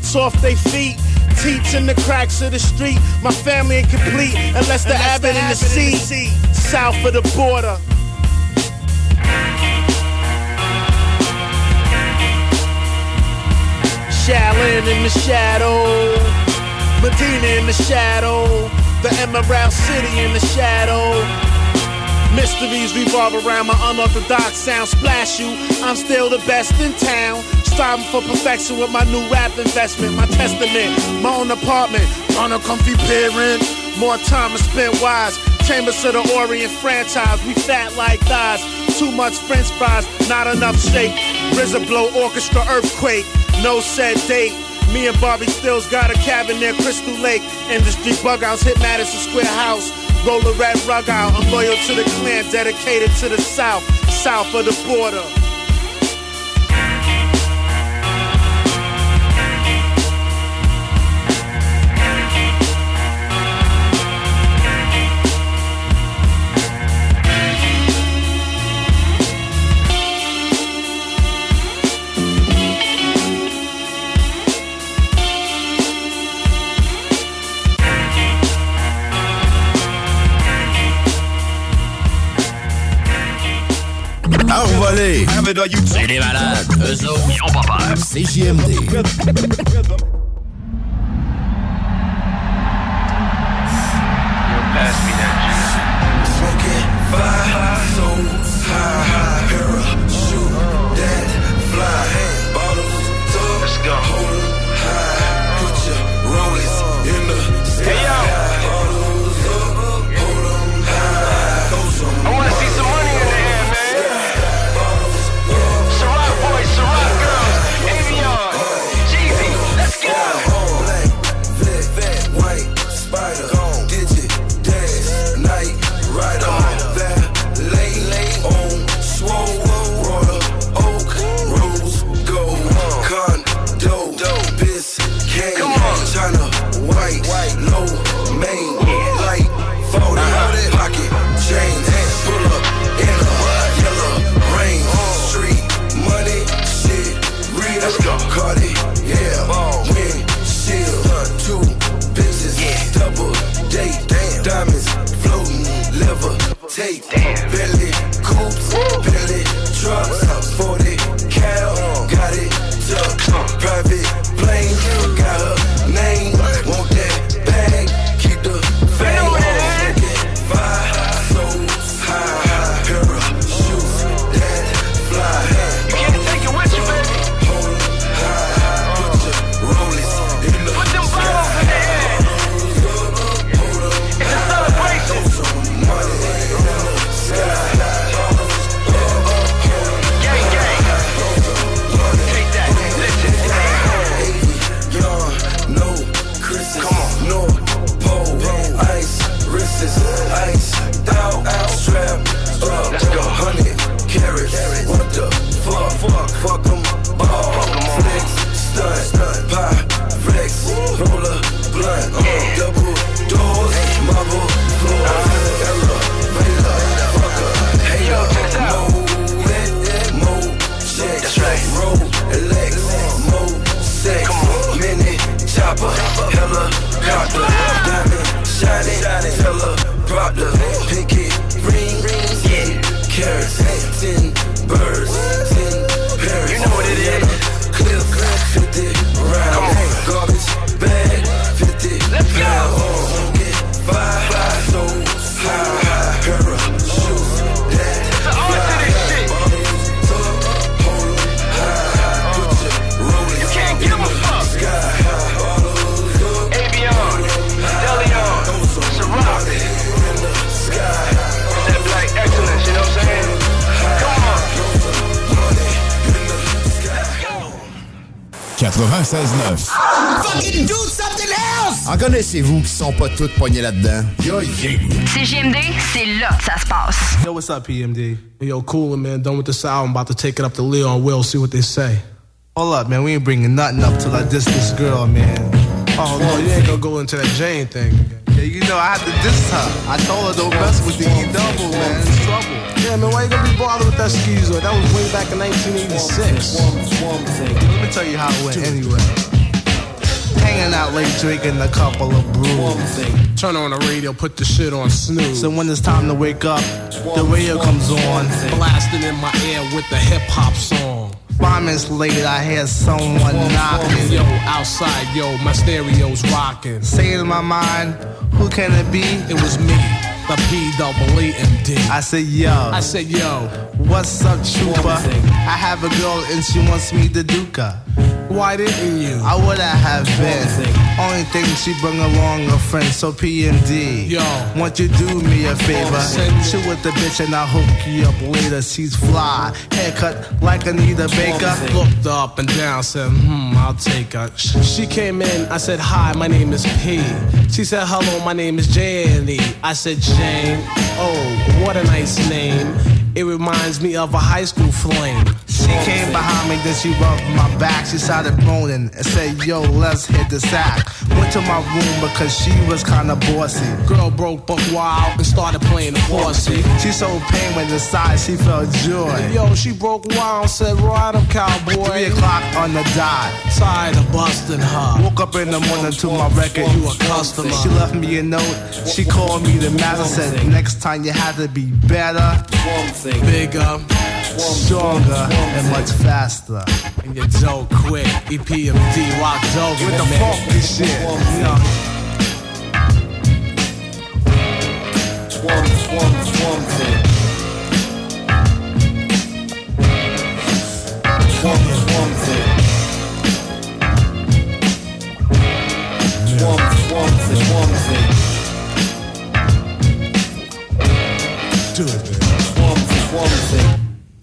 rats off they feet. Teats in the cracks of the street. My family incomplete unless the Abbott in the seat. South of the border. Shaolin in the shadow. Medina in the shadow. The Emerald City in the shadow. Mysteries revolve around my unorthodox sound. Splash you, I'm still the best in town. Striving for perfection with my new rap investment. My testament, my own apartment. On a comfy parent. More time to spend wise. Chambers of the Orient franchise. We fat like thighs. Too much french fries, not enough steak. RZA blow orchestra earthquake. No set date. Me and Bobby Stills got a cabin near Crystal Lake. Industry bug outs hit Madison Square House. Roll a red rug out. I'm loyal to the clan, dedicated to the South. South of the border. Envolé. C'est des malades. Eux autres, ils ont pas peur. C'est JMD. Pass me that juice. Smoking fire, so high, parachute that fly, bottles up, let's go. Hold 'em high, put your rollies in the sky. Hey yo, bottles up, hold 'em high. Throw some I wanna see some money in the air, man. Bottles up, Ciroc boys, Ciroc girls, Avion, Jeezy, let's go. Black, vet, white, spider. Right on valet on swole, water, oak, rose, gold, condo, Biscayne, China, white, low, main, light, 40, pocket, chain, pull up in a yellow rain, street, money, shit, real, Cardi, yeah, windshield, 2 bitches, double date, diamonds, floating, levitate, Bentley coupes, Bentley trucks, 40 cal, got it tucked, private plane, got her name, want that bag, keep the fame, fire, so high, parachute that fly, you can't take it with you, baby, hold 'em high, put your rollies in the put them bottles in the air, it's a celebration. Ice, out, strap up, let's go. 100 carats, what the fuck 'em all, flex, stunt, pie, flex, roller, blunt, double doors, marble floors, elevator, fucker, hater, mo check, that's right. Rolex, mo sex, mini chopper, helicopter, diamond, shining, teleprompter, pinky ring, carrots, 10 birds, 10 parrots, you know what it is. Clip, 50 round, garbage bag, 50 let's go. Fly, so high, parachute that fly, bottles up, hold 'em high, put your rollies, you can't give a fuck. Sky high, bottles up, Avion, Deleon, Ciroc, in the sky, it's that black excellence, you know what I'm saying? Come on. 96.9. Fucking do something else! En connaissez-vous qui sont pas toutes poignées là-dedans? CJMD, c'est là que ça se passe. Yo, what's up, PMD? Yo, cool, man. Done with this album. About to take it up to Leo and Will, see what they say. Hold up, man. We ain't bringing nothing up till I diss this girl, man. Oh, no, you ain't gonna go into that Jane thing. Yeah, you know, I had to diss her. I told her don't mess with the E-double, man. It's trouble. Yeah, man, why you gonna be bothered with that skeezer? That was way back in 1986. Let me tell you how it went anyway. hanging out late, drinking a couple of brews. Turn on the radio, put the shit on snooze. So when it's time to wake up, the radio comes on, blasting in my ear with the hip-hop song. 5 minutes later, I hear someone knocking. Yo, outside, yo, my stereo's rocking. Saying in my mind, who can it be? It was me, the P-double-E-M-D. I said, yo, what's up, trooper? I have a girl and she wants me to duke her. Why didn't you? I would have been. Only thing she bring along a friend, so PMD. Yo, won't you do me a favor? Chill with the bitch and I'll hook you up later. She's fly, haircut like Anita Baker. Looked up and down, said, I'll take her. She came in, I said, hi, my name is P. She said, hello, my name is Janie. I said, Jane, oh, what a nice name. It reminds me of a high school flame. She came behind me, then she rubbed my back. She started moaning and said, yo, let's hit the sack. Went to my room because she was kinda bossy. Girl broke buck wild and started playing the horsey. She showed pain when inside she felt joy. Yo, she broke wild and said, ride up, cowboy. 3 o'clock on the dot. Tired of busting her. Woke up in the morning to my record. You a customer. She left me a note. She called me the master. Said, next time you have to be better, bigger, stronger, and much faster. And you dope quick. EPMD, rock dope. With the funky shit. Swamp thing. Do it, man. Swamp thing.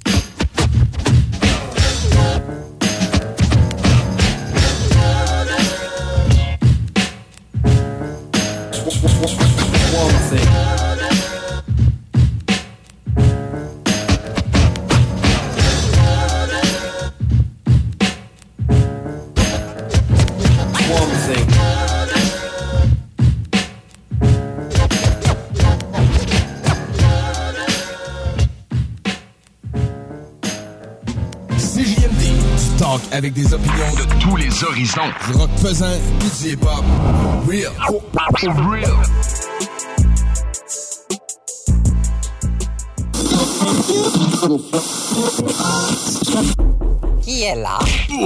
Avec des opinions de tous les horizons. Du rock pesant, du hip-hop. Real. Real. Qui est là?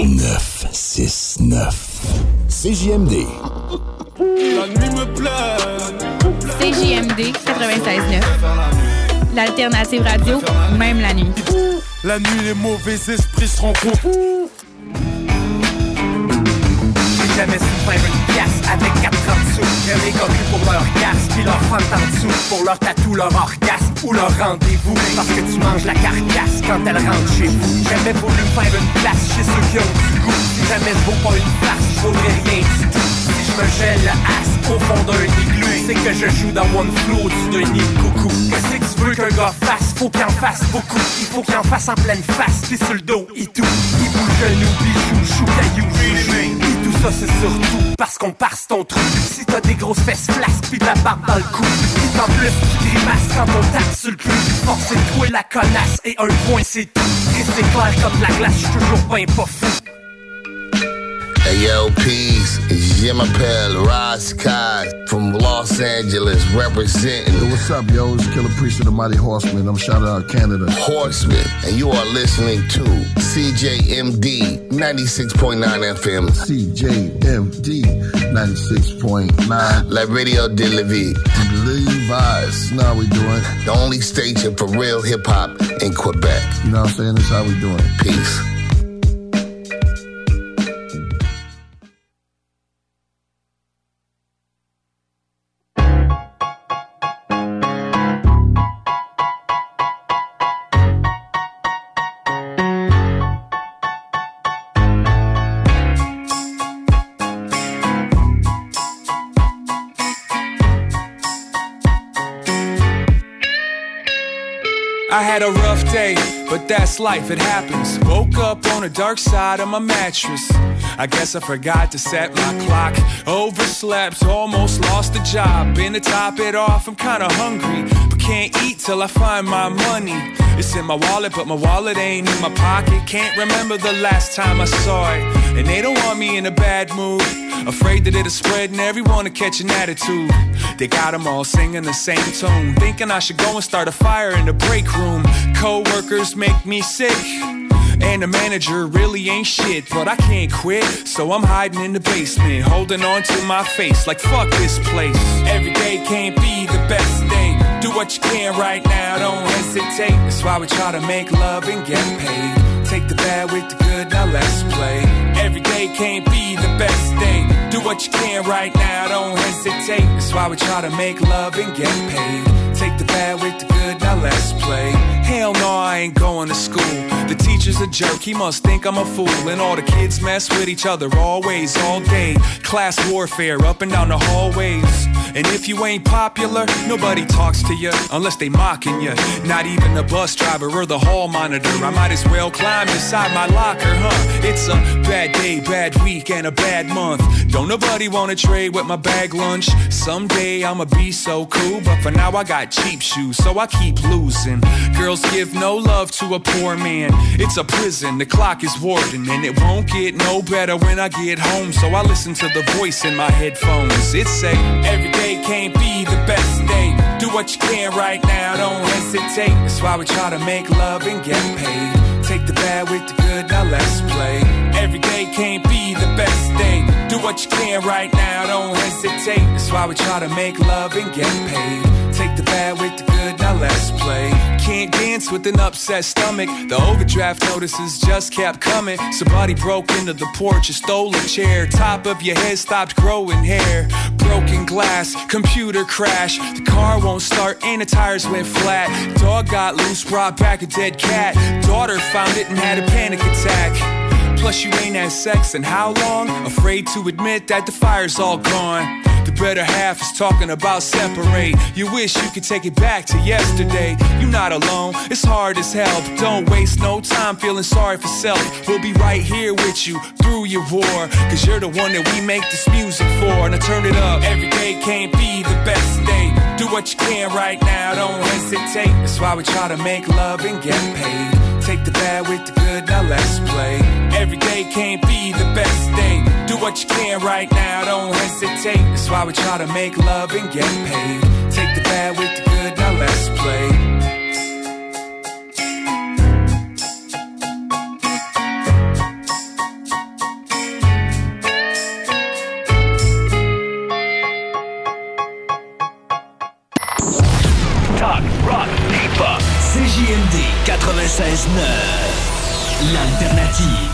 969. CJMD. La nuit me plaît. CJMD 96.9. L'alternative radio, même la nuit. La nuit, les mauvais esprits se rencontrent. J'ai jamais su faire une pièce avec 4 sous. J'ai les cocus pour leur casse, puis leur fente en dessous. Pour leur tatou, leur orgasme ou leur rendez-vous. Parce que tu manges la carcasse quand elle rentre chez vous. Jamais voulu faire une place chez ceux qui ont du goût. Jamais je vaux pas une place, je vaudrais rien du tout. Si je me gèle le as au fond d'un igloo, c'est que je joue dans One Flow du nid de coucou. Qu'est-ce que tu veux qu'un gars fasse? Faut qu'il en fasse beaucoup. Il faut qu'il en fasse en pleine face, puis sur le dos et tout. Il bouge genou, bijou, chou, caillou, et tout ça c'est surtout parce qu'on parse ton trou. Si t'as des grosses fesses flasques pis de la barbe dans le cou, pis qu'en plus tu grimaces quand on tape sur le cul. Force c'est toi la connasse et un point c'est tout. Et c'est clair comme de la glace, j'suis toujours ben pas fou. Hey yo, peace, it's Jim Appel, Ross Kai from Los Angeles representing. Yo, what's up, yo? It's Killer Priest of the Mighty Horsemen. I'm shouting out Canada. Horsemen, and you are listening to CJMD 96.9 FM. CJMD 96.9. La Radio de la Vie. Levi's. Now we doing. The only station for real hip hop in Quebec. You know what I'm saying? That's how we doing. Peace. I had a rough day, but that's life, it happens. Woke up on the dark side of my mattress. I guess I forgot to set my clock. Overslept, almost lost the job. Been to top it off, I'm kinda hungry, but can't eat till I find my money. It's in my wallet, but my wallet ain't in my pocket. Can't remember the last time I saw it. And they don't want me in a bad mood. Afraid that it'll spread and everyone will catch an attitude. They got them all singing the same tune, thinking I should go and start a fire in the break room. Co-workers make me sick, and the manager really ain't shit, but I can't quit, so I'm hiding in the basement, holding on to my face like fuck this place. Every day can't be the best day. Do what you can right now, don't hesitate. That's why we try to make love and get paid. Take the bad with the good, now let's play. Every day can't be the best day. Do what you can right now, don't hesitate. That's why we try to make love and get paid. Take the bad with the good, now let's play. Hell no, I ain't going to school. The teacher's a jerk, he must think I'm a fool. And all the kids mess with each other always, all day. Class warfare up and down the hallways. And if you ain't popular, nobody talks to you unless they mocking you. Not even the bus driver or the hall monitor. I might as well climb inside my locker, huh? It's a bad day, bad week, and a bad month. Don't nobody wanna trade with my bag lunch. Someday I'ma be so cool, but for now I got cheap shoes, so I keep losing. Girls give no love to a poor man. It's a prison, the clock is warden, and it won't get no better when I get home. So I listen to the voice in my headphones. It say, every day can't be the best day. Do what you can right now, don't hesitate. That's why we try to make love and get paid. Take the bad with the good, now let's play. Every day can't be the best day. Do what you can right now, don't hesitate. That's why we try to make love and get paid. Take the bad with the good, now let's play. Can't dance with an upset stomach. The overdraft notices just kept coming. Somebody broke into the porch and stole a chair. Top of your head stopped growing hair. Broken glass, computer crash. The car won't start and the tires went flat. Dog got loose, brought back a dead cat. Daughter found it and had a panic attack. Plus you ain't had sex in how long? Afraid to admit that the fire's all gone. The better half is talking about separate. You wish you could take it back to yesterday. You're not alone, it's hard as hell, but don't waste no time feeling sorry for self. We'll be right here with you through your war, cause you're the one that we make this music for. Now turn it up, every day can't be the best day. Do what you can right now, don't hesitate. That's why we try to make love and get paid. Take the bad with the good, now let's play. Every day can't be the best day. Do what you can right now, don't hesitate. That's why we try to make love and get paid. Take the bad with the good, now let's play. Talk, rock, hip-hop. CJMD 96.9. L'alternative.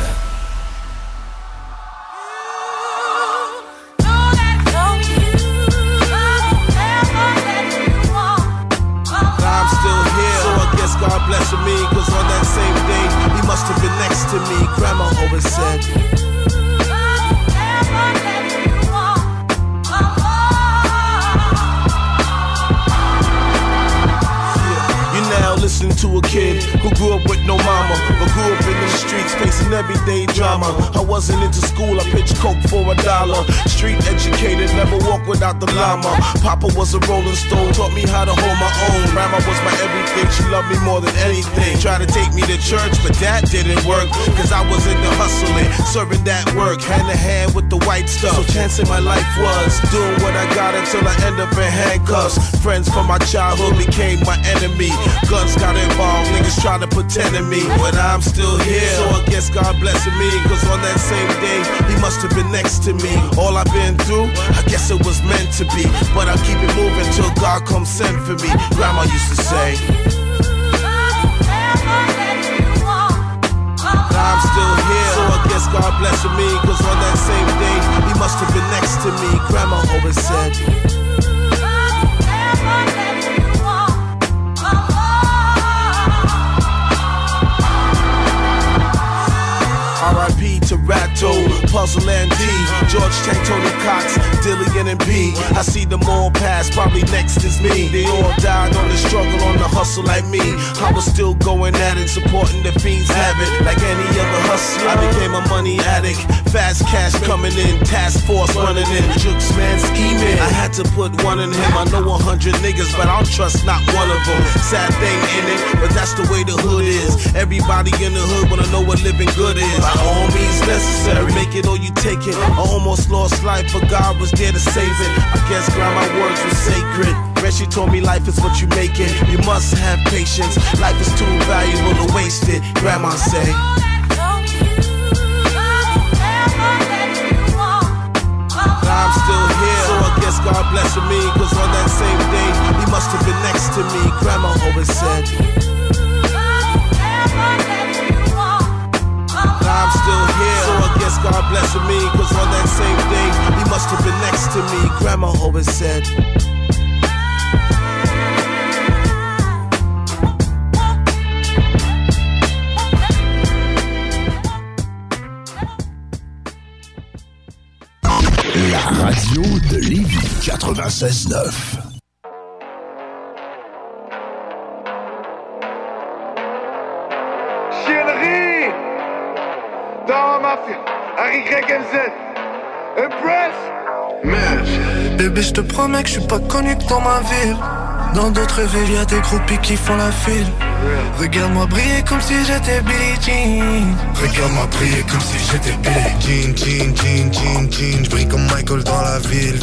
God blessing me, cause on that same day, he must have been next to me. Grandma always said, listen to a kid who grew up with no mama, but grew up in the streets facing everyday drama. I wasn't into school, I pitched coke for $1. Street educated, never walked without the llama. Papa was a rolling stone, taught me how to hold my own. Grandma was my everything, she loved me more than anything. Tried to take me to church, but that didn't work, cause I was into hustling, serving that work, hand in hand with the white stuff. So chance in my life was doing what I got until I end up in handcuffs. Friends from my childhood became my enemy. Guns got involved, niggas try to pretend to me, but I'm still here. So I guess God blessing me, cause on that same day, he must have been next to me. All I've been through, I guess it was meant to be, but I'll keep it moving till God comes send for me. Grandma used to say, I'm still here. So I guess God blessing me, cause on that same day, he must have been next to me. Grandma always said, R.I.P. to Ratto, Puzzle and D, George Tank, Tony Cox, Dillian and B. I see them all pass, probably next is me. They all died on the struggle, on the hustle like me. I was still going at it, supporting the fiends have it. Like any other hustler, I became a money addict. Fast cash coming in, task force running in. Jukes man's email. I had to put one in him. I know 100 niggas, but I don't trust not one of them. Sad thing in it, but that's the way the hood is. Everybody in the hood wanna know what living good is. By all means necessary, make it or you take it. I almost lost life, but God was there to save it. I guess grandma's words were sacred. She told me life is what you make it. You must have patience. Life is too valuable to waste it. Grandma say. I'm still here, so I guess God blessing me. Cause on that same day, he must have been next to me. Grandma always said. I'm still here, so I guess God blessing me. Cause on that same day, he must have been next to me. Grandma always said. La radio de Lévis 96.9. Chiennerie dans ma mafia, Harry MZ, Impress. Bébé, je te promets que je suis pas connu que dans ma ville. Dans d'autres villes, y'a des groupies qui font la file. Regarde-moi briller comme si j'étais Billie Jean. Regarde-moi briller comme si j'étais Billie Jean. J'brille comme Michael dans la ville.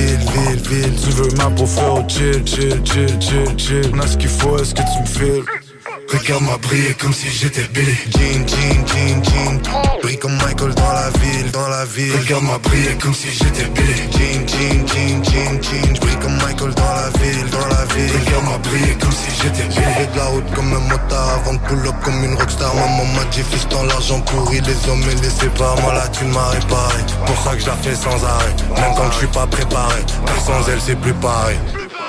Tu veux ma peau, frère, chill. On a ce qu'il faut, est-ce que tu me files? Regarde-moi briller comme si j'étais Billie Jean. Brille comme Michael dans la ville. Regarde-moi briller comme si j'étais Billie Jean. J'brille comme Michael dans la ville. Regarde-moi briller comme si j'étais Billie. J'ai fait de la route comme un motard avant de pull up comme une rockstar. Maman m'a dit fils dans l'argent pourri, les hommes et les séparent. Moi la thune m'a réparé, pour ça que je la fais sans arrêt. Même quand je suis pas préparé, car sans elle c'est plus pareil.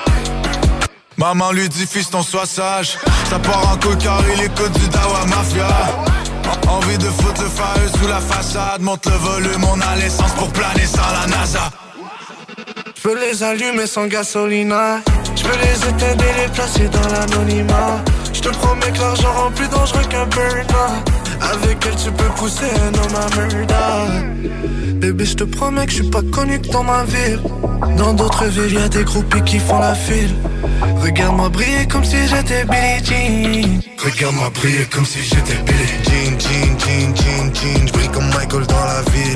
Maman lui dit fiston sois sage. Ça part en coca, il écoute du Dawa Mafia. Envie de foutre le feu sous la façade. Monte le volume, on a l'essence pour planer sans la NASA. J'peux les allumer sans gasolina. J'peux les éteindre et les placer dans l'anonymat. J'te promets que l'argent rend plus dangereux qu'un burner. Avec elle tu peux pousser un homme à murder. Bébé, j'te promets que je suis pas connu que dans ma ville. Dans d'autres villes, y'a des groupies qui font la file. Regarde-moi briller comme si j'étais Billie Jean. Regarde-moi briller comme si j'étais Billie Jean. J'brille comme Michael dans la ville.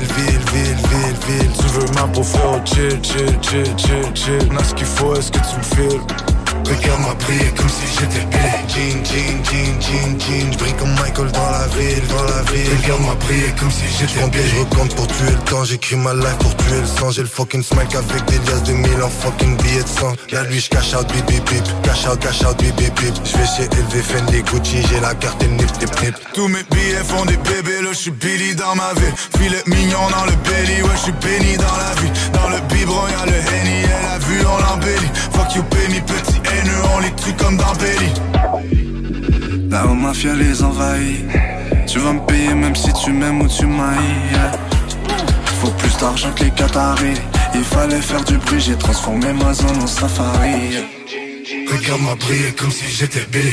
Tu veux ma peau, frère, chill. On a ce qu'il faut, est-ce que tu me files? Regarde-moi briller comme si j'étais Billie Jean. J'brille comme Michael dans la ville. Regarde-moi briller comme si j'étais Billie. Je recompte pour tuer le temps, j'écris ma life pour tuer le sang. J'ai le fucking smile avec des liasses de 1000 en fucking billets de sang. Y'a lui j'cash out bip bip bip. Cash out bip bip bip. J'vais chez LV Fendi Gucci, j'ai la carte et le nip. Tous mes billets font des bébés, là j'suis Billy dans ma ville. Filet mignon dans le belly, ouais j'suis béni dans la vie. Dans le biberon y'a le Henny, elle a vu on l'embellit. Fuck you Penny, petit haineux, on les tue comme dans Belly. La mafia les envahit. Tu vas me payer même si tu m'aimes ou tu m'haïs. Faut plus d'argent que les Qataris. Il fallait faire du bruit, j'ai transformé ma zone en safari. Regarde-moi briller comme si j'étais Billy.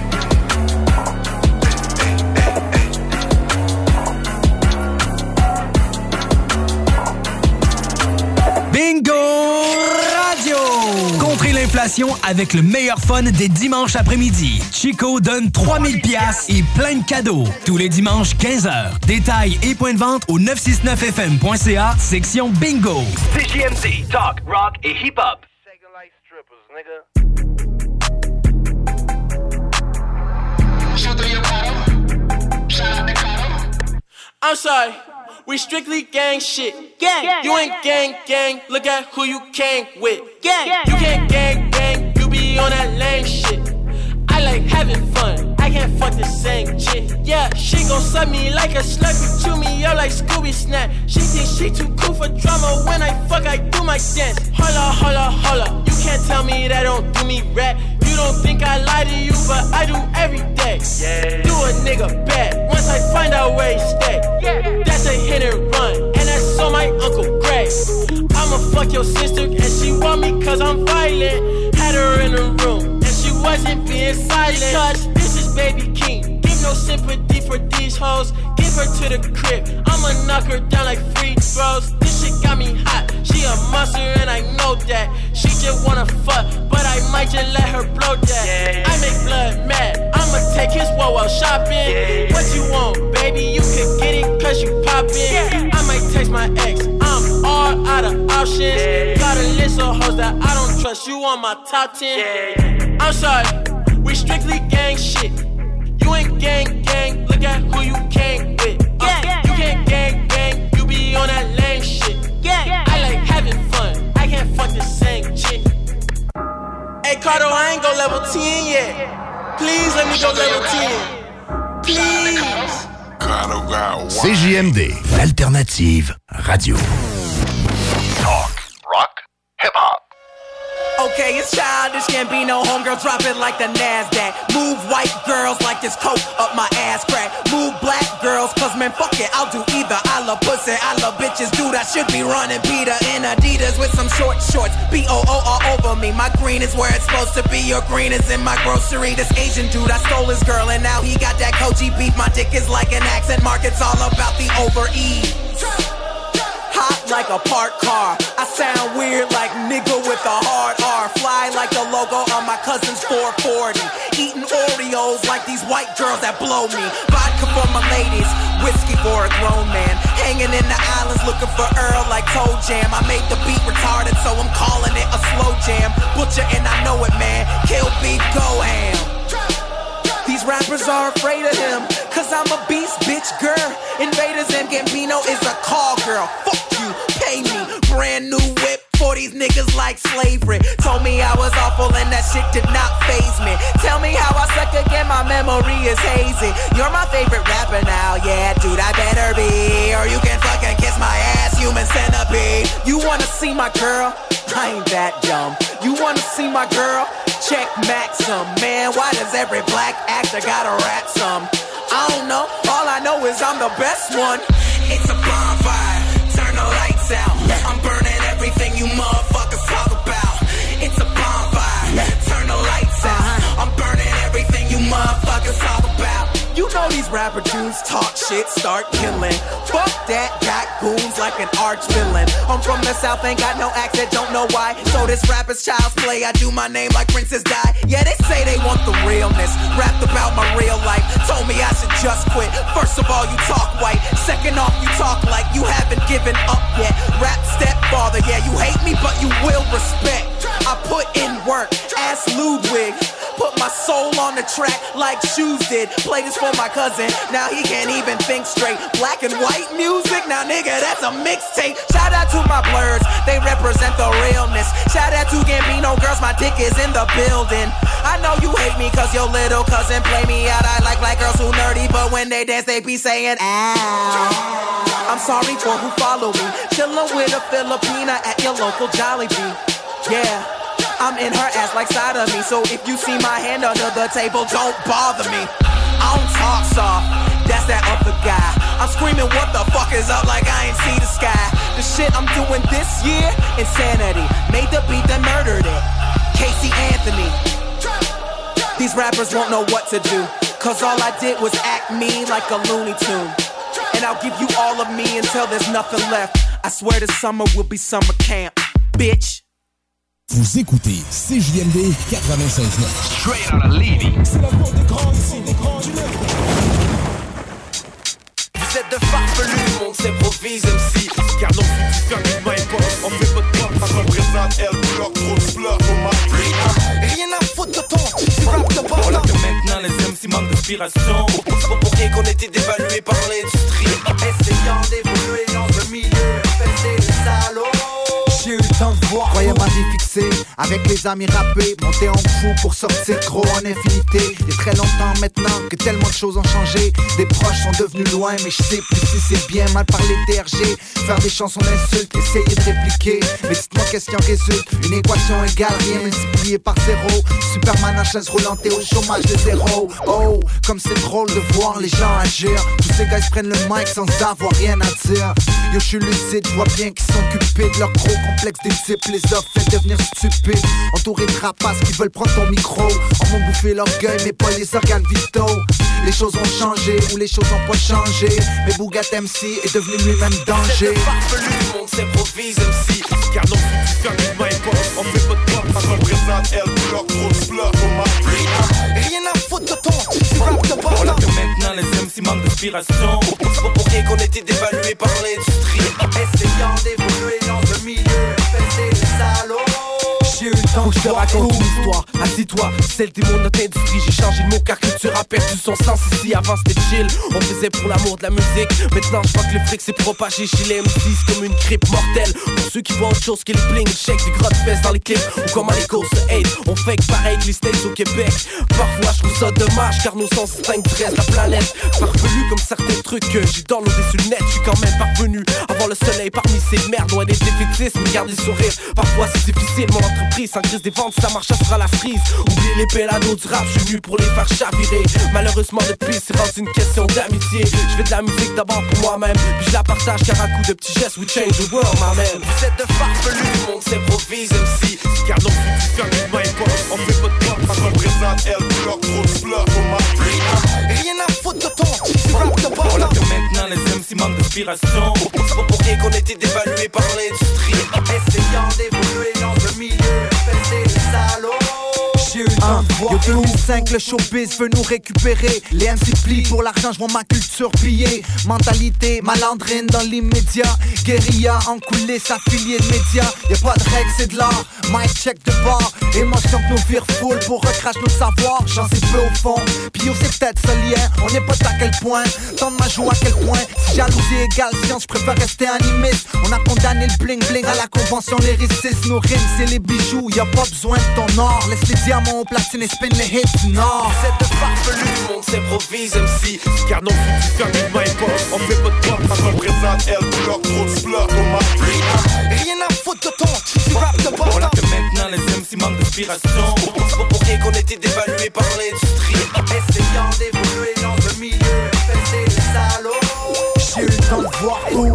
Bingo Radio! Contrez l'inflation avec le meilleur fun des dimanches après-midi. Chico donne 3000 piastres et plein de cadeaux. Tous les dimanches, 15h. Détails et points de vente au 969fm.ca, section Bingo. CJMD, talk, rock et hip-hop. I'm sorry, we strictly gang shit. Gang. You ain't gang. Look at who you came with. Gang. You can't gang. You be on that lame shit. I like having fun. I can't fuck the same chick. Yeah, she gon' suck me like a Slurpee, chew me up like Scooby Snap. She thinks she too cool for drama. When I fuck, I do my dance. Holla. You can't tell me that don't do me right. You don't think I lie to you, but I do every day. Yeah. Do a nigga bad once I find out where he stay. Yeah. That's a hit and run, and that's on my Uncle Greg. I'ma fuck your sister, and she want me cause I'm violent. Had her in the room, and she wasn't being silent. Because this is Baby King. Give no sympathy for these hoes. Give her to the crib. I'ma knock her down like free throws. This shit got me hot. She a monster and I know that. She just wanna fuck, but I might just let her blow that. Yeah. I make blood mad. I'ma take his woe while shopping. Yeah. What you want, baby? You can get it cause you poppin'. Yeah. I might text my ex. I'm all out of options. Yeah. Got a list of hoes that I don't trust. You on my top 10. Yeah. I'm sorry, we strictly gang shit. You ain't gang gang, look at who you came with. You can't gang, you be on that lame shit. I like having fun, I can't fuck the same chick. Hey Cardo, I ain't go level 10 yet. Please let me go level 10. Please. CJMD, l'alternative radio. Talk, rock, hip-hop. Okay, it's childish, can't be no homegirl, drop it like the NASDAQ. Move white girls like this coat up my ass crack. Move black girls, cause man, fuck it, I'll do either. I love pussy, I love bitches, dude, I should be running Peter in Adidas with some short shorts. B-O-O all over me, my green is where it's supposed to be. Your green is in my grocery. This Asian dude, I stole his girl and now he got that Koji beef. My dick is like an accent mark, it's all about the over-E. Hot like a parked car. I sound weird like nigga with a hard R. Fly like the logo on my cousin's 440. Eating Oreos like these white girls that blow me. Vodka for my ladies, whiskey for a grown man. Hanging in the islands looking for Earl like Toe Jam. I made the beat retarded so I'm calling it a slow jam. Butcher and I know it, man. Kill beef, go ham. These rappers are afraid of him, cause I'm a beast, bitch, girl. Invaders and Gambino is a call girl. Fuck you, pay me. Brand new whip for these niggas like slavery. Told me I was awful and that shit did not faze me. Tell me how I suck again, my memory is hazy. You're my favorite rapper now, yeah, dude, I better be. Or you can fucking kiss my ass, human centipede. You wanna see my girl? I ain't that dumb. You wanna see my girl? Check Maxim. Man, why does every black actor gotta rap some? I don't know, all I know is I'm the best one. It's a bonfire, turn the lights out. I'm burning everything you motherfuckers talk about. It's a bonfire, turn the lights out. I'm burning everything you motherfuckers talk about. You know these rapper dudes talk shit, start killing. Fuck that, got goons like an arch villain. I'm from the south, ain't got no accent, don't know why. So this rapper's child's play, I do my name like Princess Di. Yeah, they say they want the realness, rapped about my real life. Told me I should just quit. First of all, you talk white. Second off, you talk like you haven't given up yet. Rap stepfather, yeah, you hate me, but you will respect. I put in work, ask Ludwig. Put my soul on the track like Shoes did. Play this for my cousin, now he can't even think straight. Black and white music, now nigga, that's a mixtape. Shout out to my blurs, they represent the realness. Shout out to Gambino girls, my dick is in the building. I know you hate me cause your little cousin play me out. I like black girls who nerdy, but when they dance they be saying ow. I'm sorry for who follow me. Chillin' with a Filipina at your local Jollibee. Yeah, I'm in her ass like side of me. So if you see my hand under the table, don't bother me. I don't talk soft, that's that other guy. I'm screaming what the fuck is up like I ain't see the sky. The shit I'm doing this year, insanity. Made the beat that murdered it, Casey Anthony. These rappers won't know what to do, cause all I did was act me like a Looney Tune. And I'll give you all of me until there's nothing left. I swear this summer will be summer camp, bitch. Vous écoutez CJMD 96.9. Straight out of Levy. C'est la voix des grands ici, des grands du Nord. Vous êtes de farfelus, le monde s'improvise MC. Car non, c'est différent de époque. On fait pas de pop, parce qu'on présente elle bloc, gros bloc, on m'a rien à foutre de ton, tu rap de bord. Voilà que maintenant les MC manquent d'inspiration. C'est pas pour rien qu'on était dévalués par l'industrie. Essayant d'évoluer dans un milieu infesté de salauds. J'ai eu le temps de voir. Croyez ma vie fixée, avec les amis rappés, monter en fou pour sortir gros en infinité. Il y a très longtemps maintenant que tellement de choses ont changé. Des proches sont devenus loin, mais je sais plus si c'est bien. Mal parler DRG, faire des chansons d'insultes, essayer de répliquer. Mais dites-moi qu'est-ce qui en résulte. Une équation égale, rien multiplié par zéro. Superman à chaise roulante et au chômage de zéro. Oh, comme c'est drôle de voir les gens agir. Tous ces gars ils prennent le mic sans avoir rien à dire. Yo, je suis lucide, je vois bien qu'ils sont occupés de leur gros complexe des types, les a fait devenir stupides. Entourés de rapaces qui veulent prendre ton micro, en m'ont bouffé l'orgueil, mais pas les organes vitaux. Les choses ont changé, ou les choses ont pas changé. Mais Bougat MC est devenu lui-même danger. C'est farfelu, le monde s'improvise MC. Car non, faire du main on fait pas de pop, ça représente elle, bloc, gros bloc, au marché. Rien à foutre de ton, tu rap de bord. Voilà que maintenant les MC manquent d'inspiration. C'est pas pour rien qu'on était dévalué par l'industrie. Essayant d'évoluer dans ce milieu, faites les salauds. J'ai eu le temps que je te raconte une histoire. Assis-toi, celle des mots de notre industrie. J'ai changé de mot car culture a perdu son sens ici. Avant c'était chill, on faisait pour l'amour de la musique. Maintenant je vois que le fric s'est propagé chez les MCs comme une grippe mortelle. Pour ceux qui voient autre chose que les bling, check des grosses fesses dans les clips. Ou comment les causes se hate, on fake pareil que les States au Québec. Parfois je trouve ça dommage car nos sens distinguent du reste de la planète. Farfelu comme certains trucs que j'ai downloadé sur le net. Je suis quand même parvenu à voir le soleil parmi ces merdes. Loin des défaitistes, mais garder le sourire. Parfois c'est difficile, mon entreprise sans crise des ventes, ça marche, ça sera la frise. Oubliez les pélados du rap, je suis venu pour les faire chavirer. Malheureusement depuis c'est rendu une question d'amitié. Je fais de la musique d'abord pour moi-même, puis je la partage car à coup de petits gestes we change the world, my man. Vous êtes de farfelu, le monde s'improvise MC. Car non, tu faire du main on fait pas de pop, ça représente elle, bloc, gros bloc, au marché. Rien à foutre de ton, tu rap de bord. Voilà que maintenant les MC manquent d'inspiration. C'est pas pour rien qu'on était dévalué par l'industrie. Essayant d'évoluer dans le milieu, faites les salauds. J'ai eu le temps de voir. Yo, 2005, le showbiz veut nous récupérer. Les MC plient pour l'argent, je vois ma culture pillée. Mentalité malandrine dans l'immédiat. Guérilla en coulisses, affiliés de médias. Y'a pas de règles, c'est de l'art. Mic check de bar. Émotion que nous vire full pour recracher nos savoirs. J'en sais peu au fond. Puis yo, c'est peut-être ce lien. On n'est pas à quel point. Tant de ma joue à quel point. Si jalousie égale science, je préfère rester animiste. On a condamné le bling bling à la convention. Les récits, nos rimes, c'est les bijoux. Y'a pas besoin de ton or. Laisse les diamants au platine et spin les hits du Nord. Vous êtes de farfelu, le monde s'improvise MC. Car non, tu faire du main on fait pas de pop, ça représente elle, bloc, gros bloc, au marché. Rien à foutre de ton, tu rap de bord. Voilà que maintenant les MC manquent d'inspiration. C'est pas pour rien qu'on était dévalué par l'industrie. Essayant d'évoluer dans le milieu, faites les salauds. J'ai eu le temps de voir tout.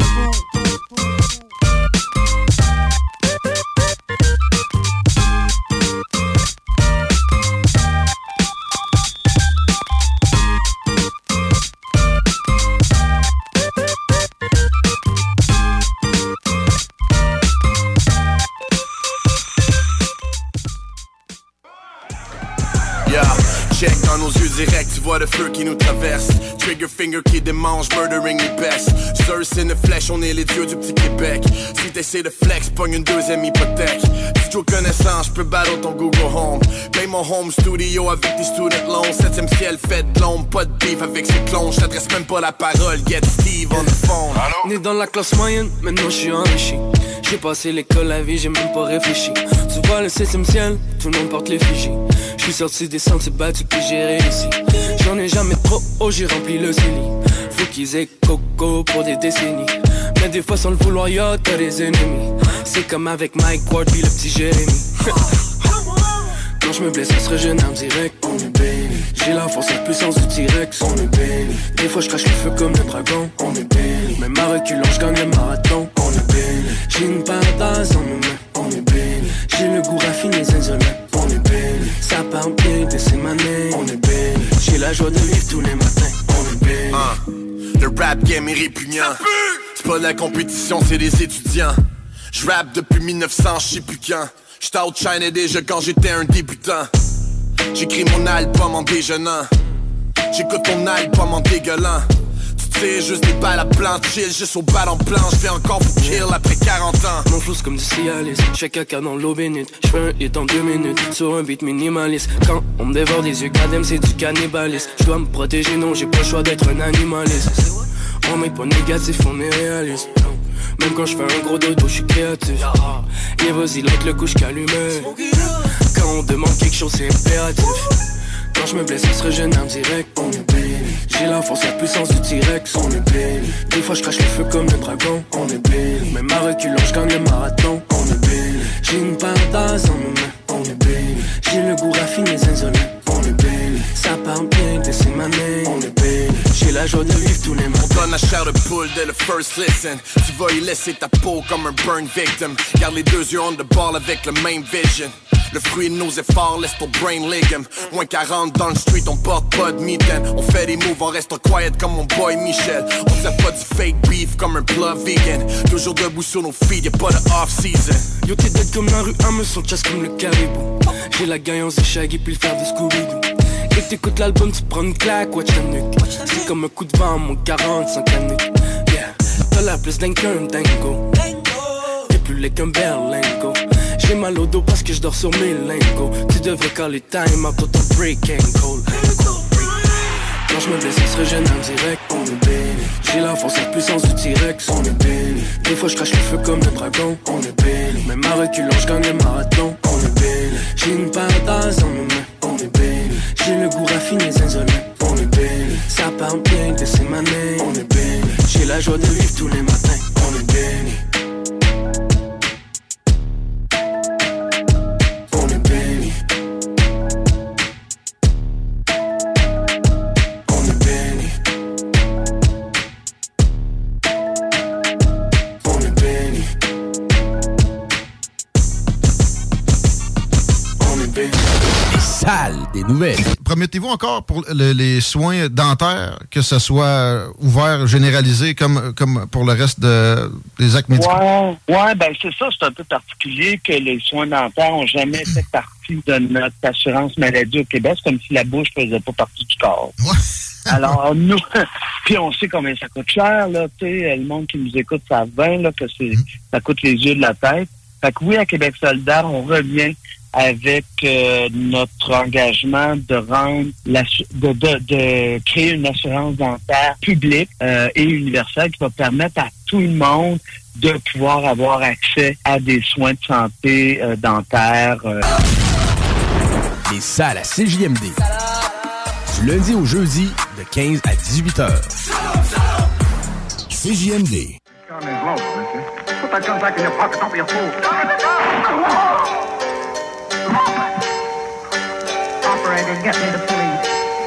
Check dans nos yeux directs, tu vois le feu qui nous traverse. Trigger finger qui démange, murdering les best. Surse in the flesh, on est les dieux du petit Québec. Si t'essaies de flex, pogne une deuxième hypothèque. Si tu as connaissance, j'peux battle ton Google Home. Paye mon home studio avec des student loans. 7e ciel, fait de l'ombre, pas de beef avec ses clones. J't'adresse même pas la parole, get Steve on the phone. Né dans la classe moyenne, maintenant j'suis enrichi. J'ai passé l'école, la vie, j'ai même pas réfléchi. Tu vois le 7e ciel, tout le monde porte les Fidji. J'suis sorti des sentiers battus puis j'ai réussi. J'en ai jamais trop haut, j'ai rempli le CELI. Faut qu'ils aient coco pour des décennies. Mais des fois sans le vouloir, y'a t'as des ennemis. C'est comme avec Mike Ward puis le petit Jérémy. Quand je me blesse, on se régénère direct, on est béni. J'ai la force, la puissance du T-Rex, on est béni. Des fois je crache le feu comme le dragon, on est béni. Même à reculons, je gagne le marathon, on est béni. J'ai une paradise en mes mains, on est béni. J'ai le goût raffiné, zinzolin, on est béni. Ça parle bien de ces manées, on est béni. J'ai la joie de vivre tous les matins, on est béni. Le rap game est répugnant. C'est pas de la compétition, c'est des étudiants. J'rappe depuis 1900, j'sais plus quand. J't'outshinais déjà quand j'étais un débutant. J'écris mon album en déjeunant. J'écoute ton album en dégueulant. Tu tires juste des balles à plan, chill juste au bal en plan. J'fais encore pour kill après 40 ans. Mon flow c'est comme du Cialis, j'fais caca dans l'eau bénite. J'fais un hit en 2 minutes, sur un beat minimaliste. Quand on me dévore des yeux, Kadem c'est du cannibalisme. J'dois me protéger, non j'ai pas le choix d'être un animaliste. On n'est pas négatif, on est réaliste. Même quand j'fais un gros dodo, j'suis créatif. Et vas-y, l'autre le coup j'c'allumais. Quand on demande quelque chose, c'est impératif. Quand je me blesse, on se régénère direct, on est béni. J'ai la force, la puissance du T-Rex, on est béni. Des fois je crache le feu comme le dragon, on est béni. Même à reculons, je gagne le marathon, on est béni. J'ai une paradise en mes mains, on est béni. J'ai le goût raffiné, zinzolin, on est béni. Ça parle bien de ces manées, on est béni. J'ai la joie de vivre tous les matins. On donne la chair de poule dès le first listen. Tu vas y laisser ta peau comme un burn victim. Garde les deux yeux on the ball avec le même vision. Le fruit de nos efforts laisse ton brain ligam. Moins 40 dans le street, on porte pas de mitaine. On fait des moves, on reste quiet comme mon boy Michel. On fait pas du fake beef comme un plat vegan. Toujours debout sur nos feet, y'a pas de off-season. Yo t'es dead comme la rue, me son chasse comme le caribou. J'ai la gaillance et Shaggy puis le fer de Scooby-Doo. Et t'écoutes l'album, tu prends une claque, watch la nuque. C'est comme un coup de vent, mon 40 sans canuque. Yeah, t'as l'air plus dingue qu'un dingo. T'es plus laid qu'un berlingo. J'ai mal au dos parce que je dors sur mes lingots. Tu devrais caller time out pour ton break and call. Quand je me blesse, il se régène en direct, on est béni. J'ai la force, la puissance du T-Rex, on est béni. Des fois je crache le feu comme le dragon, on est béni. Même à reculant, je gagne le marathon, on est béni. J'ai une paradise en mes mains, on est béni. J'ai le goût raffiné, zinzolin, on est béni. Ça parle bien de ses manées, on est béni. J'ai la joie de vivre tous les matins, on est béni. Des nouvelles. Promettez-vous encore pour les soins dentaires que ce soit ouvert, généralisé comme pour le reste des actes médicaux? Ouais, ben c'est ça, c'est un peu particulier que les soins dentaires n'ont jamais fait partie de notre assurance maladie au Québec. C'est comme si la bouche faisait pas partie du corps. Ouais. Alors, nous, puis on sait combien ça coûte cher, là, tu sais, le monde qui nous écoute savent bien, là, que ça coûte les yeux de la tête. Fait que oui, à Québec solidaire, on revient avec notre engagement de rendre de créer une assurance dentaire publique et universelle qui va permettre à tout le monde de pouvoir avoir accès à des soins de santé dentaires. Les salles à CJMD. Du lundi au jeudi, de 15 à 18 heures. CJMD. Put that gun back in your pocket, don't be a fool. Operator, get me the police.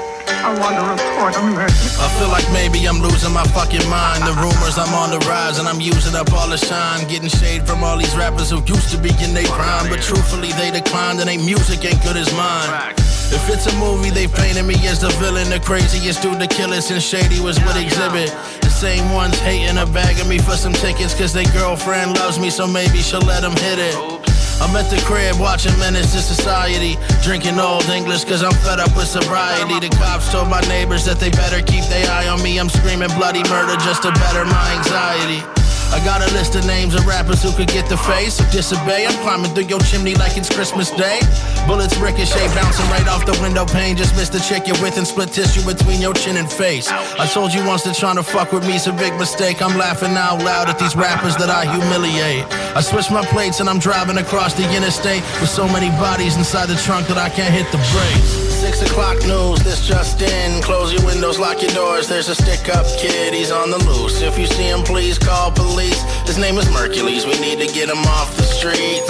I want to report a murder. I feel like maybe I'm losing my fucking mind. The rumors I'm on the rise and I'm using up all the shine. Getting shade from all these rappers who used to be in their prime. But truthfully they declined and their music ain't good as mine. If it's a movie, they painted me as the villain. The craziest dude to kill it since Shady was with Exhibit. The same ones hating or bagging me for some tickets cause their girlfriend loves me, so maybe she'll let them hit it. I'm at the crib watching Menace to Society, drinking Old English cause I'm fed up with sobriety. The cops told my neighbors that they better keep their eye on me. I'm screaming bloody murder just to better my anxiety. I got a list of names of rappers who could get the face or disobey. I'm climbing through your chimney like it's Christmas Day. Bullets ricochet, bouncing right off the window pane. Just missed the chick you're with and split tissue between your chin and face. I told you once that trying to fuck with me's a big mistake. I'm laughing out loud at these rappers that I humiliate. I switched my plates and I'm driving across the interstate with so many bodies inside the trunk that I can't hit the brakes. 6 o'clock news, this just in. Close your windows, lock your doors. There's a stick-up kid, he's on the loose. If you see him, please call police. His name is Mercules, we need to get him off the streets.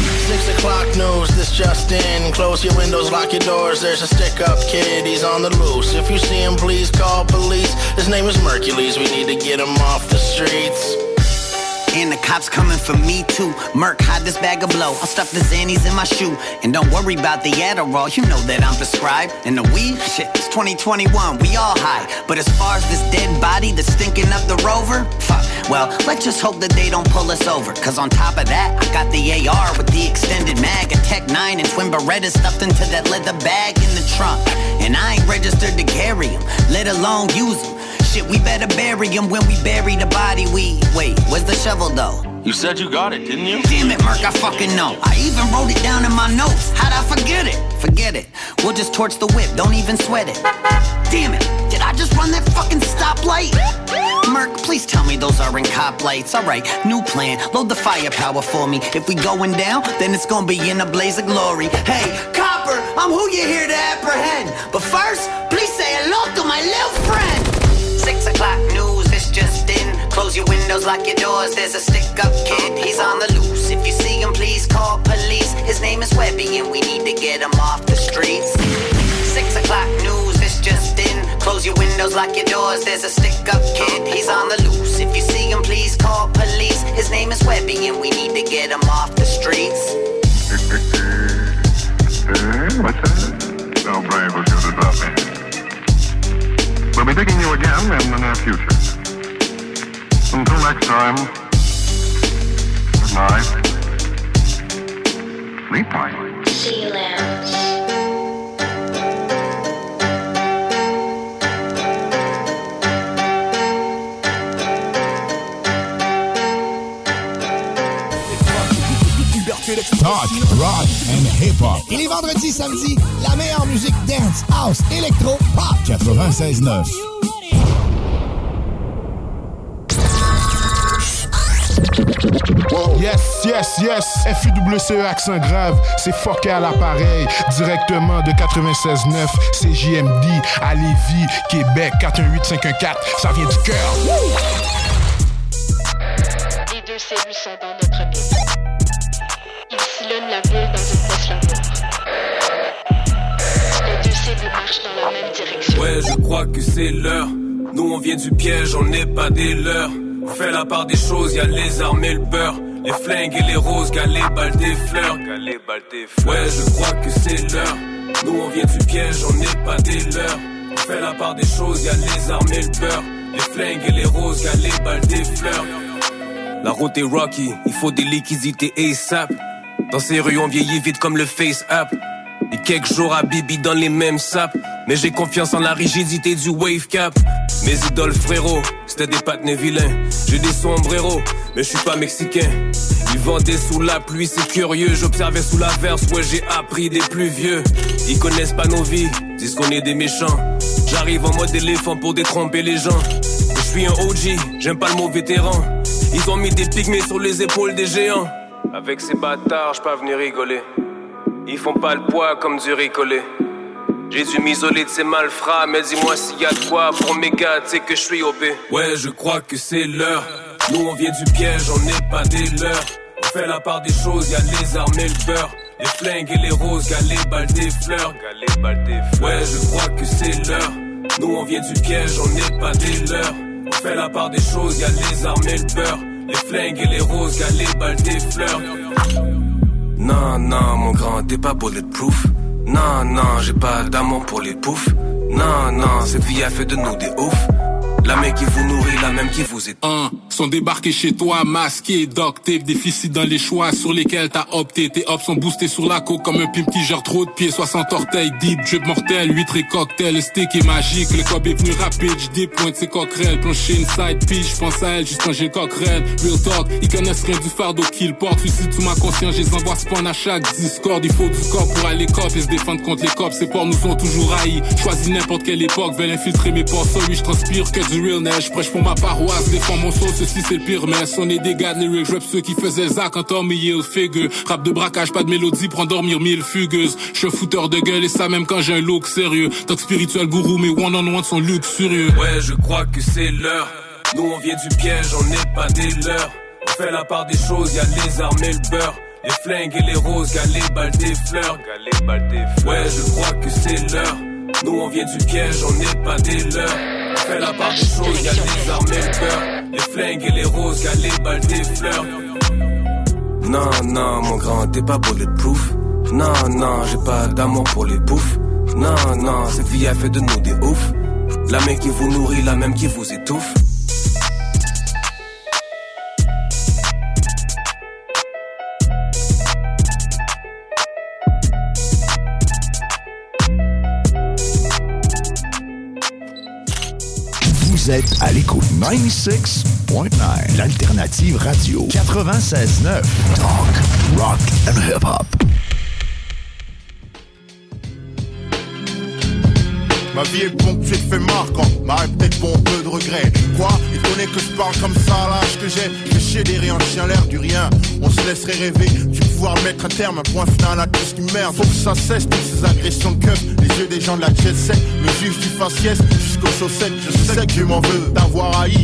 6 o'clock news, this just in. Close your windows, lock your doors. There's a stick-up kid, he's on the loose. If you see him, please call police. His name is Mercules, we need to get him off the streets. And the cops coming for me too. Merc, hide this bag of blow. I'll stuff the Xannies in my shoe. And don't worry about the Adderall, you know that I'm prescribed. And the weed, shit, it's 2021, we all high. But as far as this dead body that's stinking up the Rover, fuck, well, let's just hope that they don't pull us over. Cause on top of that, I got the AR with the extended mag, a Tech 9 and twin Berettas stuffed into that leather bag in the trunk. And I ain't registered to carry them, let alone use them. Shit, we better bury him when we bury the body. Wait, where's the shovel though? You said you got it, didn't you? Damn it, Merc, I fucking know. I even wrote it down in my notes. How'd I forget it? Forget it. We'll just torch the whip, don't even sweat it. Damn it, did I just run that fucking stoplight? Merc, please tell me those aren't cop lights. Alright, new plan, load the firepower for me. If we going down, then it's gonna be in a blaze of glory. Hey, copper, I'm who you here to apprehend. But first, please say hello to my little friend. 6 o'clock news, this just in. Close your windows, lock your doors, there's a stick-up kid, he's on the loose. If you see him, please call police. His name is Webby and we need to get him off the streets. 6 o'clock news, this just in. Close your windows, lock your doors, there's a stick-up kid, he's on the loose. If you see him, please call police. His name is Webby and we need to get him off the streets. What's that? So brave of you to drop in. We'll be digging you again in the near future. Until next time, good night. Sleep tight. Sea Lounge. Talk, rock and hip-hop. Et les vendredis, samedis, la meilleure musique dance, house, électro, pop. 96.9. Yes, yes, yes. FUWCE accent grave, c'est fucké à l'appareil. Directement de 96.9, c'est JMD à Lévis, Québec, 418-514. Ça vient du cœur. Les deux cellules sont dans notre ville. Ils sillonnent la ville dans une poche labour. Les deux cellules marchent dans la même direction. Ouais, je crois que c'est l'heure. Nous on vient du piège, on n'est pas des leurs. On fait la part des choses, y'a les armes et le beurre. Les flingues et les roses, gars les balles des fleurs. Ouais, je crois que c'est l'heure. Nous on vient du piège, on n'est pas des leurs. On fait la part des choses, y'a les armes et le beurre. Les flingues et les roses, gars les balles des fleurs. La route est rocky, il faut des liquidités ASAP. Dans ces rues on vieillit vite comme le face app. Et quelques jours à Bibi dans les mêmes sapes. Mais j'ai confiance en la rigidité du wave cap. Mes idoles frérot, c'était des patinets vilains. J'ai des sombreros, mais je suis pas mexicain. Ils vendaient sous la pluie, c'est curieux. J'observais sous l'averse, ouais j'ai appris des plus vieux. Ils connaissent pas nos vies, disent qu'on est des méchants. J'arrive en mode éléphant pour détromper les gens. Je suis un OG, j'aime pas le mot vétéran. Ils ont mis des pygmées sur les épaules des géants. Avec ces bâtards, j'peux pas venir rigoler. Ils font pas le poids comme du ricolé. J'ai dû m'isoler de ces malfrats, mais dis-moi s'il y a de quoi pour mes gars, tu sais que je suis OP. Ouais, je crois que c'est l'heure. Nous on vient du piège, on n'est pas des leurs. On fait la part des choses, y'a les armes et le beurre. Les flingues et les roses, gars les balles des fleurs. Ouais, je crois que c'est l'heure. Nous on vient du piège, on n'est pas des leurs. On fait la part des choses, y'a les armes et le beurre. Les flingues et les roses, gars les balles des fleurs. Non, non, mon grand, t'es pas bulletproof. Non, non, j'ai pas d'amour pour les poufs. Non, non, cette vie a fait de nous des oufs. La main qui vous nourrit, la même qui vous éteint. Sont débarqués chez toi, masqués, duct tape, déficit dans les choix sur lesquels t'as opté. Tes hops sont boostés sur la coke comme un pimp qui gère trop de pieds. 60 orteils, deep, drip mortel, 8 et cocktail. Le steak est magique, le cob est venu rapide. J'dépointe ses coquerelles, plancher inside pitch. J'pense à elle juste quand j'ai le coquerelle. Real talk, ils connaissent rien du fardeau qu'ils portent. Suicide sous ma conscience, je les envoie spawn à chaque discord. Il faut du corps pour aller cop et se défendre contre les cops. Ces porcs nous ont toujours haïs. Choisis n'importe quelle époque, veulent infiltrer mes porcs. Sorry, j'transpire que du realness. J'prêche pour ma paroisse, défends mon soul, ceci c'est le pire mess. On est des gars de lyrics, rap ceux qui faisaient Zach en Tommy Hilfiger. Rap de braquage, pas de mélodie pour endormir 1000 fugueuses. J'suis un fouteur de gueule et ça même quand j'ai un look sérieux. Talk spirituel gourou, mais one-on-one sont luxurieux. Ouais, je crois que c'est l'heure. Nous on vient du piège, on n'est pas des leurs. On fait la part des choses, y'a les armes et le beurre. Les flingues et les roses, gars les balles des fleurs. Ouais, je crois que c'est l'heure. Nous on vient du piège, on n'est pas des leurs. On fait la part des choses, y'a les armes et le beurre. Les flingues et les roses, gars les balles des fleurs. Non, non, mon grand, t'es pas bulletproof. Non, non, j'ai pas d'amour pour les poufs. Non, non, cette vie a fait de nous des oufs. La main qui vous nourrit, la même qui vous étouffe. Vous êtes à l'écoute 96.9, l'alternative radio 96.9. Talk, rock and hip-hop. Ma vie est ponctuée de faits marquants, m'arrête peut-être pour un peu de regret. Quoi? Étonné que je parle comme ça à l'âge que j'ai. Je fais chier des riens, chien l'air du rien. On se laisserait rêver du pouvoir mettre un terme, un point final à tout ce qui merde. Faut que ça cesse, toutes ces agressions de keuf. Les yeux des gens de la jet set me jugent du faciès jusqu'aux chaussettes. Je sais que je m'en veux d'avoir haï.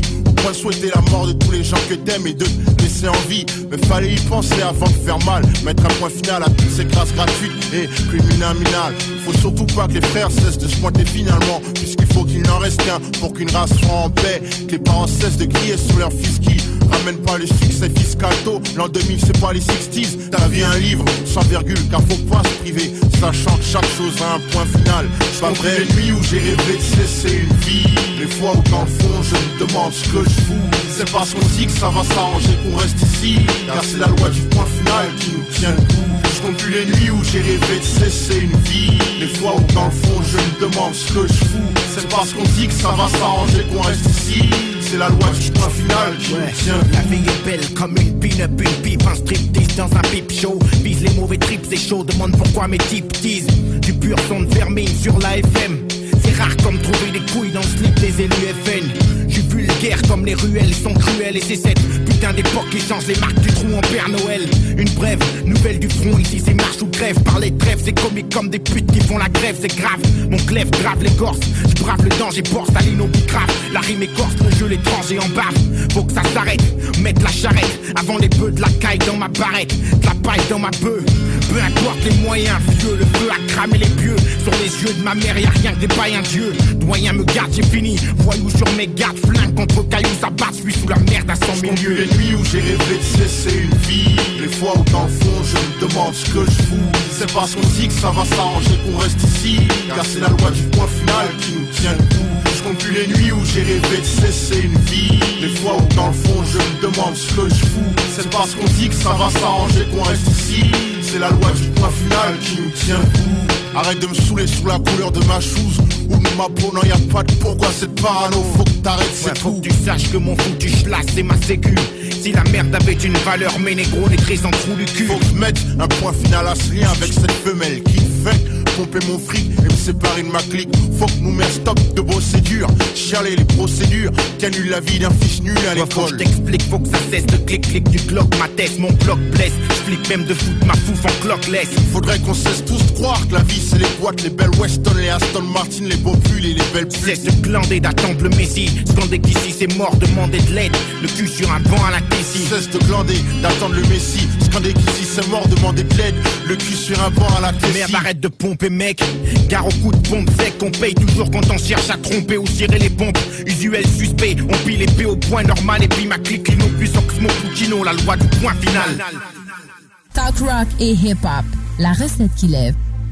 point de souhaiter la mort de tous les gens que t'aimes et de te laisser en vie. Mais fallait y penser avant de faire mal. Mettre un point final à toutes ces grâces gratuites et criminales. Faut surtout pas que les frères cessent de se pointer finalement, puisqu'il faut qu'il n'en reste qu'un pour qu'une race soit en paix. Que les parents cessent de crier sur leur fils qui ramène pas le succès fiscal tôt. L'an 2000 c'est pas les 60s. Ta vie un livre sans virgule, car faut pas se priver, sachant que chaque chose a un point final. C'est pas vrai les nuits où j'ai rêvé de cesser une vie. Les fois où dans le fond je me demande ce que je fous. C'est parce qu'on dit que ça va s'arranger qu'on reste ici, car c'est la loi du point final qui nous tient debout. Je compte plus les nuits où j'ai rêvé de cesser une vie. Les fois où dans le fond je me demande ce que je fous. C'est parce qu'on dit que ça va s'arranger qu'on reste ici. C'est la loi du point final qui nous tient debout. La vie est belle comme une pin-up, une pipe, un striptease dans un pipe show. Vise les mauvais trips, c'est chaud, demande pourquoi mes types teasent. Du pur son de vermine sur la FM. C'est rare comme trouver des couilles dans le slip des élus FN. J'suis vulgaire comme les ruelles sont cruelles. Et c'est cette putain d'époque qui change les marques du trou en Père Noël. Une brève, nouvelle du front, ici c'est marche ou grève. Par les trêves, c'est comique comme des putes qui font la grève, c'est grave. Mon glaive grave l'écorce, j'brave le danger, porte à l'inobicrave. La rime écorce, le jeu l'étranger en bave. Faut que ça s'arrête, mettre la charrette avant les bœufs de la caille dans ma barrette, de la paille dans ma bœuf. Peu importe les moyens, vieux, le feu a cramé les pieux. Sur les yeux de ma mère, y'a rien que des païens dieux. Doyen me garde, j'ai fini. Voyou sur mes gardes, flingue contre cailloux, ça bat, je suis sous la merde à 100 000 lieues. Les nuits où j'ai rêvé de cesser une vie. Les fois où dans le fond je me demande ce que je fous. C'est parce qu'on dit que ça va s'arranger qu'on reste ici, car c'est la loi du point final qui nous tient debout. Je compte plus les nuits où j'ai rêvé de cesser une vie. Les fois où dans le fond je me demande ce que je fous. C'est parce qu'on dit que ça va s'arranger qu'on reste ici. C'est la loi du point final qui nous tient debout. Arrête de me saouler sous la couleur de ma chose ou de ma peau, non y'a pas de pourquoi cette parano. Faut que t'arrêtes, c'est tout. Faut que tu saches que mon foutu schlass c'est ma sécu. Si la merde avait une valeur, mes négros les tristes en trou du cul. Faut que je mette un point final à ce lien avec cette femelle qui fait pomper mon fric et me séparer de ma clique. Faut que nous mettions stop de procédures, chialer les procédures qui annulent la vie d'un fils nul à l'école. Faut que je t'explique, faut que ça cesse de clic-clic du Glock. Ma tête, mon bloc blesse, j'flippe même de foutre ma fouf en clock-less. Faudrait qu'on cesse tous de croire que la vie c'est les boîtes, les belles Weston, les Aston Martin, les beaux pulls et les belles pulls. Cesse de glander d'attendre le Messie, scander qu'ici c'est mort, demander de l'aide, le cul sur un banc à la Tessie. Cesse de glander, d'attendre le Messie, scander qu'ici c'est mort, demander de l'aide, le cul sur un banc à la Tessie. Merde, arrête de pomper mec, car au coup de pompe sec, on paye toujours quand on cherche à tromper ou tirer les pompes. Usuel suspect, on pile l'épée au point normal et puis ma clique Lino plus Oxmo Puccino, la loi du point final. Talk rock et hip-hop, la recette qui lève.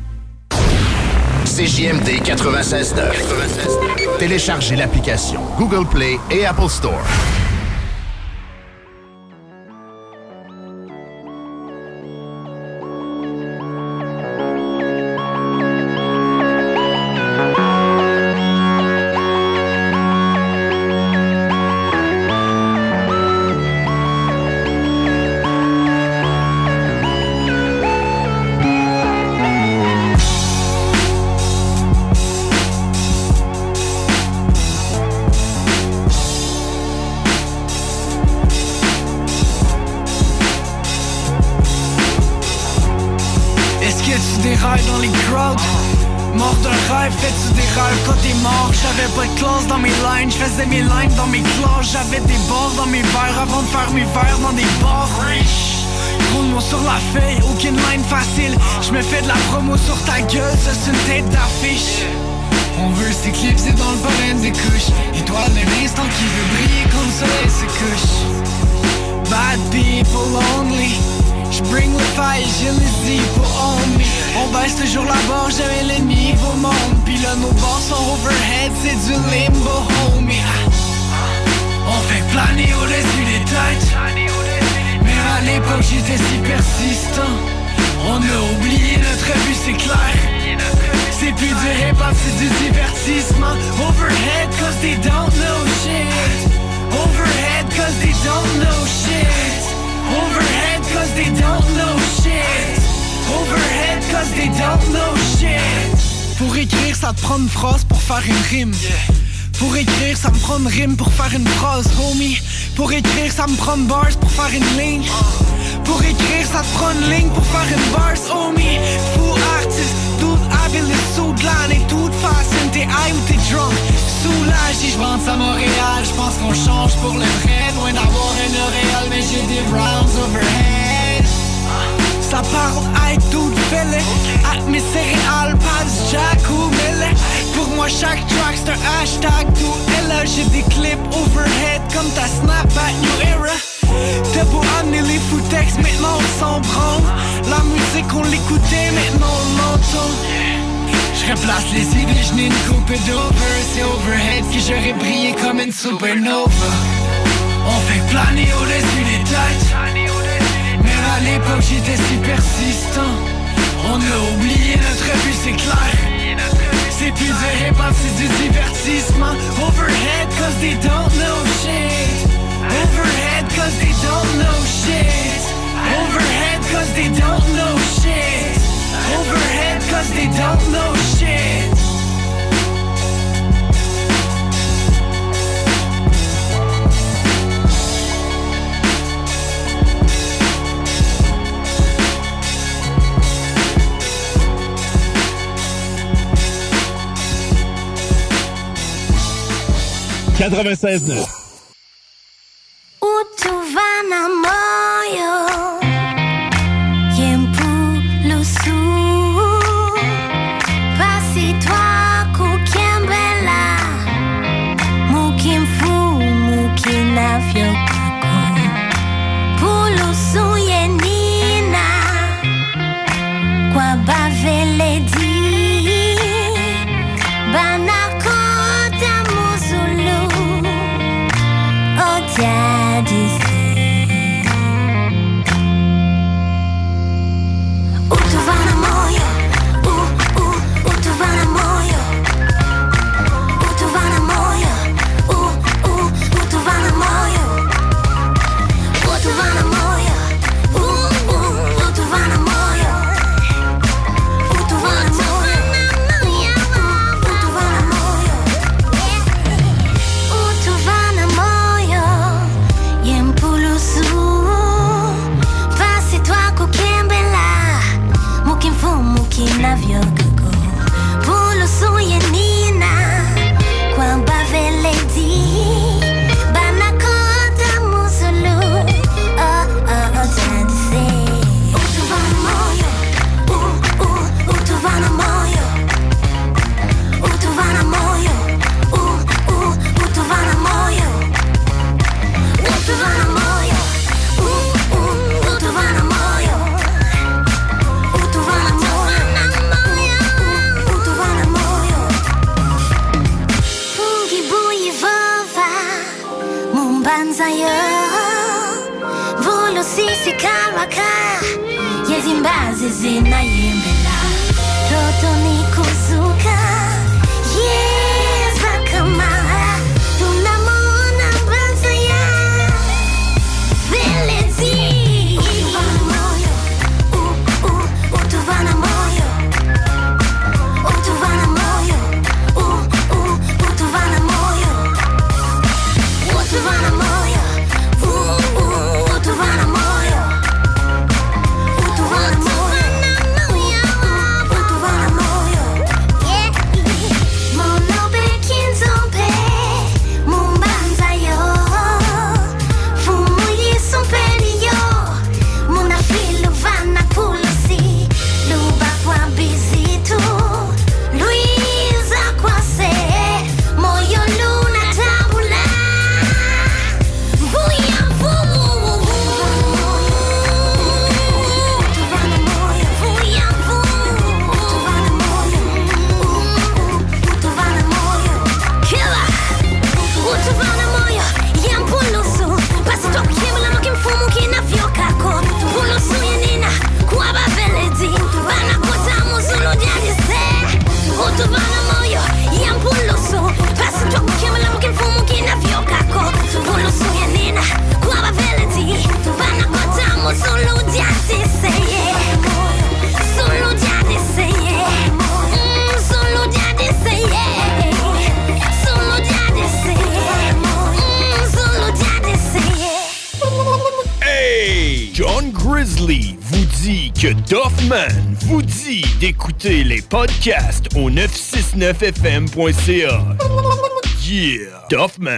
CJMD 96.9. Téléchargez l'application Google Play et Apple Store. J'faisais mes lines dans mes classes, j'avais des barres dans mes verres avant de faire mes verres dans des bars. Gros mot sur la feuille, aucune line facile. J'me fais de la promo sur ta gueule, ça c'est une tête d'affiche. On veut s'éclipser dans le pollen des couches. Étoile de l'instant qui veut briller comme le soleil se couche. Bad people only. J'bring le fire, j'ai les pour on me. On baisse toujours la barre, j'avais le niveau monde. Pis là nos bars sont overhead, c'est du limbo homie. On fait planer au-dessus des têtes. Mais à l'époque j'étais si persistant. On a oublié notre but, c'est clair. C'est plus du hip-hop, c'est du divertissement. Overhead cause they don't know shit. Overhead cause they don't know shit. Overhead cause they don't know shit. Overhead cause they don't know shit. Pour écrire ça te prend une phrase pour faire une rime. Pour écrire ça me prend une rime pour faire une phrase homie. Pour écrire ça me prend une bars pour faire une ligne. Pour écrire ça te prend une ligne pour faire une bars homie. Full artist, tout ville de Soudan et toute façon t'es high ou t'es drunk. Soulagé, j'pense à Montréal, j'pense qu'on change pour le vrai. Loin d'avoir une réelle, mais j'ai des rounds overhead. Ça parle avec tout fêlé, avec mes céréales, pas du Jack ou Millet. Pour moi chaque track c'est un hashtag tout Ella. J'ai des clips overhead comme ta Snapback New Era. T'as beau amener les footex, maintenant on s'en branle. La musique on l'écoutait, maintenant on l'entend. Je replace les idées, je n'ai une coupe d'over. C'est overhead que j'aurais brillé comme une supernova. On fait planer au-dessus des têtes. Mais à l'époque j'étais si persistant. On a oublié notre but, c'est clair. C'est plus du hip-hop, c'est du divertissement. Overhead cause they don't know shit. Overhead cause they don't know shit. Overhead cause they don't know shit. Overhead cause they don't know shit. Utuvana moyo yempulusu basi twako kiembela mukimfu mukinavyo kako pulusu yenina kwa baveledi banakota muzulu Daddy Utuvana moyo, utuvana moyo, utuvana moyo, utuvana moyo, utuvana moyo, utuvana moyo, utuvana moyo, utuvana moyo. Yempulusu Pasi twako kiembela Mukimfu mukinavyo kako Pulusu yenina Kwa baveledi Banakota muzulu Tandise Utuvana moyo Utuvana moyo Utuvana moyo Utuvana moyo Utuvana moyo, utuvana moyo, utuvana moyo, utuvana moyo. Fungi buyi vova, mumbanza yo, vulu sisi karaka, yezimbazi zina yembela, roto ni kuzuka, yeza kama. Utuvana moyo, utuvana moyo, utuvana moyo, utuvana moyo, utuvana moyo, utuvana moyo, mono bekinzompe, mumbanza yo, fumu yisumpeni yo, muna filu vana pulusi. Luba kwa bizitu Luiza kwa se Moyo luna tabula Vuya vuvu Utuvana moyo Vuya vuvu Utuvana moyo Utuvana moyo Killer Utuvana moyo Yampulusu Basi toku kimula mukimfumu kinafyo kako Pulusu yenina Kwa baveledi Banakota muzulu jadise Utuvana moyo Yampulusu Basi toku kimula mukimfumu kinafyo kako Pulusu yenina Kwa baveledi Banakota muzulu jadise Zulu jadise Zulu jadise Zulu jadise Zulu jadise Hey! John Grizzly vous dit que Doffman vous dit d'écouter les podcasts au 969fm.ca. Yeah, Doffman.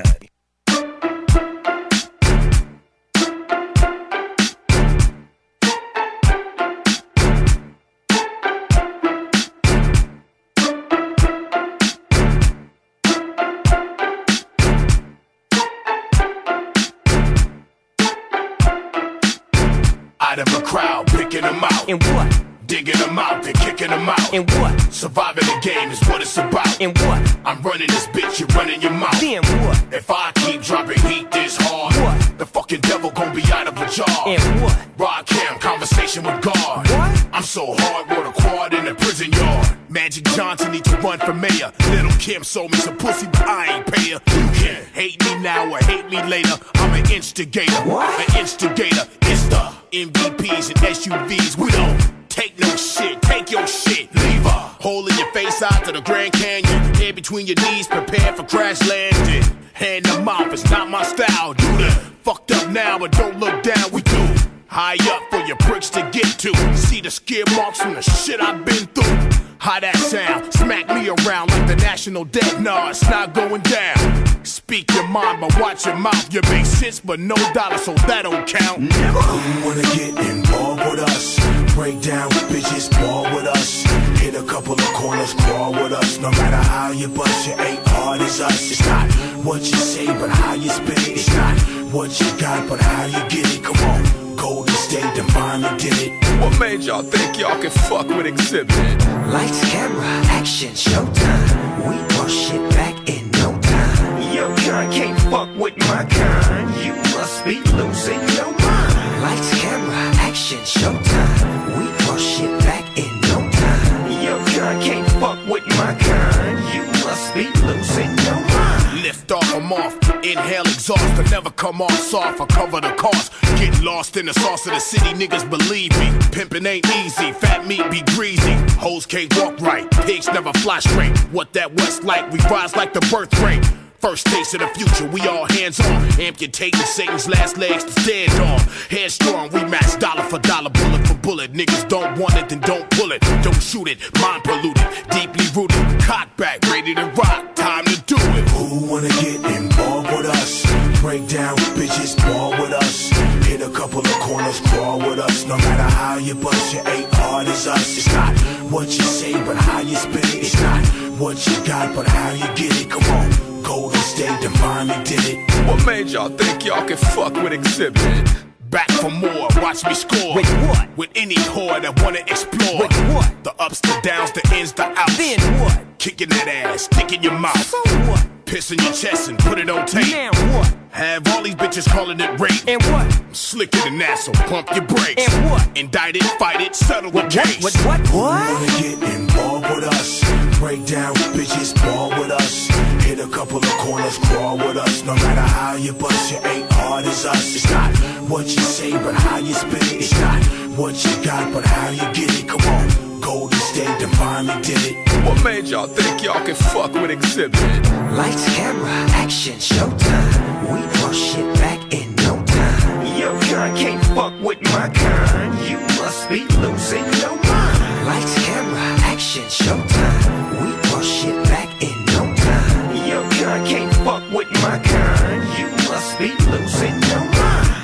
Out of a crowd, picking them out. And what? Digging them out, then kicking them out. And what? Surviving the game is what it's about. And what? I'm running this bitch, you're running your mouth. Then what? If I keep dropping heat this hard, what? The fucking devil gon' be out of a jar. And what? Rod Cam, conversation with God. What? I'm so hard, wrote a quad in the prison yard. Magic Johnson need to run for mayor. Little Kim sold me some pussy, but I ain't pay her. You can hate me now or hate me later. I'm an instigator. What? An instigator. It's the MVPs and SUVs. We don't take no shit. Take your shit. Leave a hole in your face out to the Grand Canyon. Head between your knees, prepare for crash landing. Hand to mouth, it's not my style. Do the fucked up now, but don't look down. We do. High up for your pricks to get to. See the skid marks from the shit I've been through. How that sound? Smack me around like the national debt. Nah, it's not going down. Speak your mind, but watch your mouth. You make sense, but no dollar, so that don't count. Never. Who wanna get involved with us? Break down with bitches, ball with us. Hit a couple of corners, crawl with us. No matter how you bust, you ain't hard as us. It's not what you say, but how you spit it. It's not what you got, but how you get it. Come on. Golden State Divine did it. What made y'all think y'all can fuck with Exhibit? Lights, camera, action, showtime. We brought shit back in no time. Your kind can't fuck with my kind. You must be losing your mind. Lights, camera, action, showtime. We brought shit back in no time. Your kind can't fuck with my kind. You must be losing your mind. Lift off, I'm off. Inhale, exhaust, I never come off soft. I cover the cost. Getting lost in the sauce of the city, niggas believe me. Pimpin' ain't easy, fat meat be greasy. Hoes can't walk right, pigs never fly straight. What that West like, we rise like the birth rate. First taste of the future, we all hands on. Amputating Satan's last legs to stand on. Headstrong, we match dollar for dollar, bullet for bullet. Niggas don't want it, then don't pull it. Don't shoot it, mind polluted, deeply rooted. Cock back, ready to rock, time to do it. Who wanna get involved with us? Break down with bitches, ball with us. Hit a couple of corners, crawl with us. No matter how you bust, you ain't hard as us. It's not what you say, but how you spit it. It's not what you got, but how you get it. Come on. Golden State Divinely did it. What made y'all think y'all can fuck with Exhibit? Back for more, watch me score. With what? With any whore that wanna explore. With what? The ups, the downs, the ins, the outs. Then what? Kicking that ass, stick in your mouth. So what? Piss in your chest and put it on tape. Now what? Have all these bitches calling it rape. And what? Slicker than that, so pump your brakes. And what? Indict it, fight it, settle the case. What? What? Wanna get involved with us? Break down with bitches, ball with us. Hit a couple of corners, crawl with us. No matter how you bust, you ain't hard as us. It's not what you say, but how you spit it. It's not what you got, but how you get it. Come on, Golden State Divinely did it. What made y'all think y'all can fuck with Exhibit? Lights, camera, action, showtime. We brought shit back in no time. Your kind can't fuck with my kind. You must be losing your mind. Lights, camera, action, showtime. We brought shit back in no time. Your kind can't fuck with my kind. You must be losing your mind.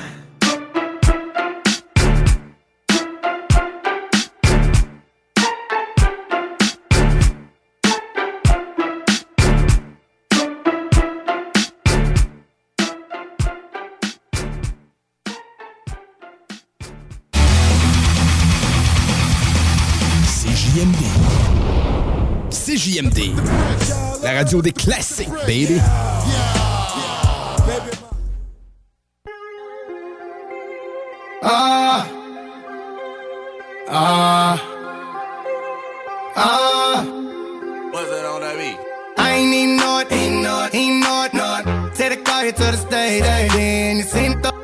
CJMD, la radio des classiques, baby. What's that on that beat? I ain't even know it, ain't know it. Take the car here to the stage, then you seen thought,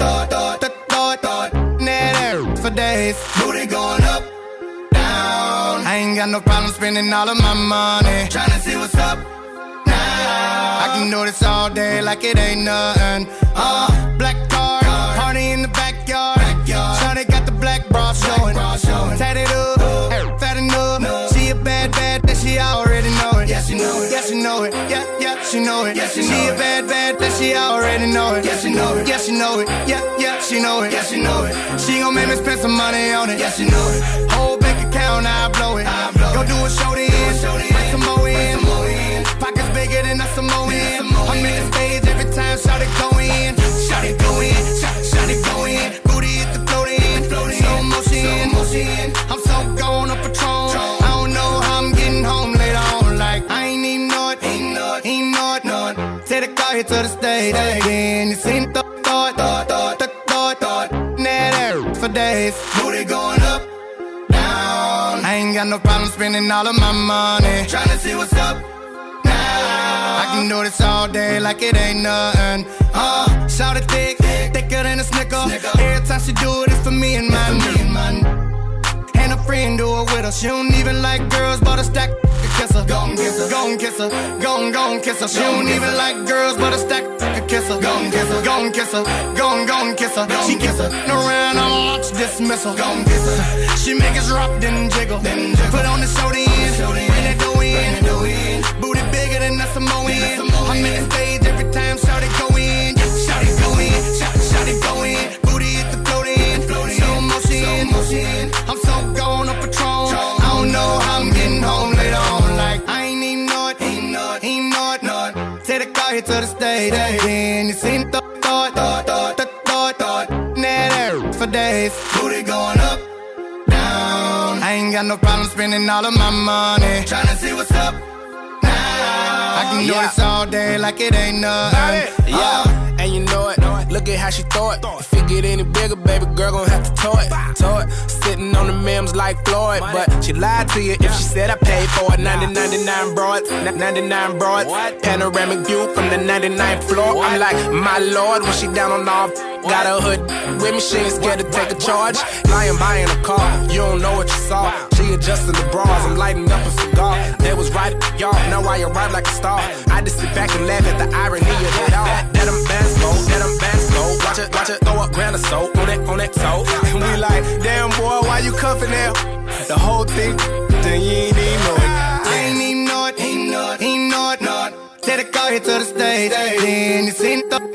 net for days. Booty going up, down. I ain't got no problem spending all of my money, tryna see what's up now. I can do this all day like it ain't nothing. Black car, party in the backyard. Shawty got the black bra, know it. Yeah, yeah, she know it. Yeah, she know it. She gon' make me spend some money on it. Yeah, she know it. Whole bank account, I blow it. Go do a show then, bring some more in. Pockets bigger than a Samoan. I'm in the stage every time, shout it go in. Shout it go in, shout it go in. Booty hit the float in, slow motion. I'm so gone on Patron. I don't know how I'm getting home later on. Like, I ain't even know it, ain't know it. Take the car here to the stage again. You seen thought. Net for days. Booty going up, down. I ain't got no problem spending all of my money. Tryna see what's up now. I can do this all day like it ain't nothing. Shout it thick, thicker than a Snicker. Every time she do it, it's for me and mine. And a friend do it with her. She don't even like girls, but a stack could kiss her. Gon' kiss her, gon' kiss her, gon' kiss her. She don't even like girls, but a stack could kiss her. Gon' kiss her, gon' kiss her, gon' kiss her. She kiss her, no round, I'll watch dismissal. Gon' kiss her, she make us rock, then jiggle. Put on the show then, bring that dough in. Booty bigger than a Samoan. I'm in the stage every time, shout it go in. Shout it go in, shout it go in. Booty hit the float in, slow motion. I'm so gone on Patron. I don't know how I'm getting home later on. Like, I ain't even know it, ain't know it. Take the car here to the stage again. You seen thought. Net for days. Booty going up, down. I ain't got no problem spending all of my money. Tryna see what's up now. I can do this all day like it ain't nothing. Yeah, and you know it. Look at how she throw it. If it get any bigger, baby girl gon' have to tow it. Sitting on the memes like Floyd, but she lied to you if she said I paid for it. 99 broads, 99 broads. Panoramic view from the 99th floor. I'm like, my lord, when she down on all. Got a hood with me, she ain't scared to take a charge. Lying by in a car, you don't know what you saw. She adjusting the bras, I'm lighting up a cigar. They was right, y'all, now I arrive like a star. I just sit back and laugh at the irony of it all. That them bands go, that them bands go. Watch it throw up grand of soap on that toe. And we like, damn boy, why you cuffing now? The whole thing, then you ain't even know it. I ain't even know it, ain't know it. Take the car here to the stage, then you seen thought.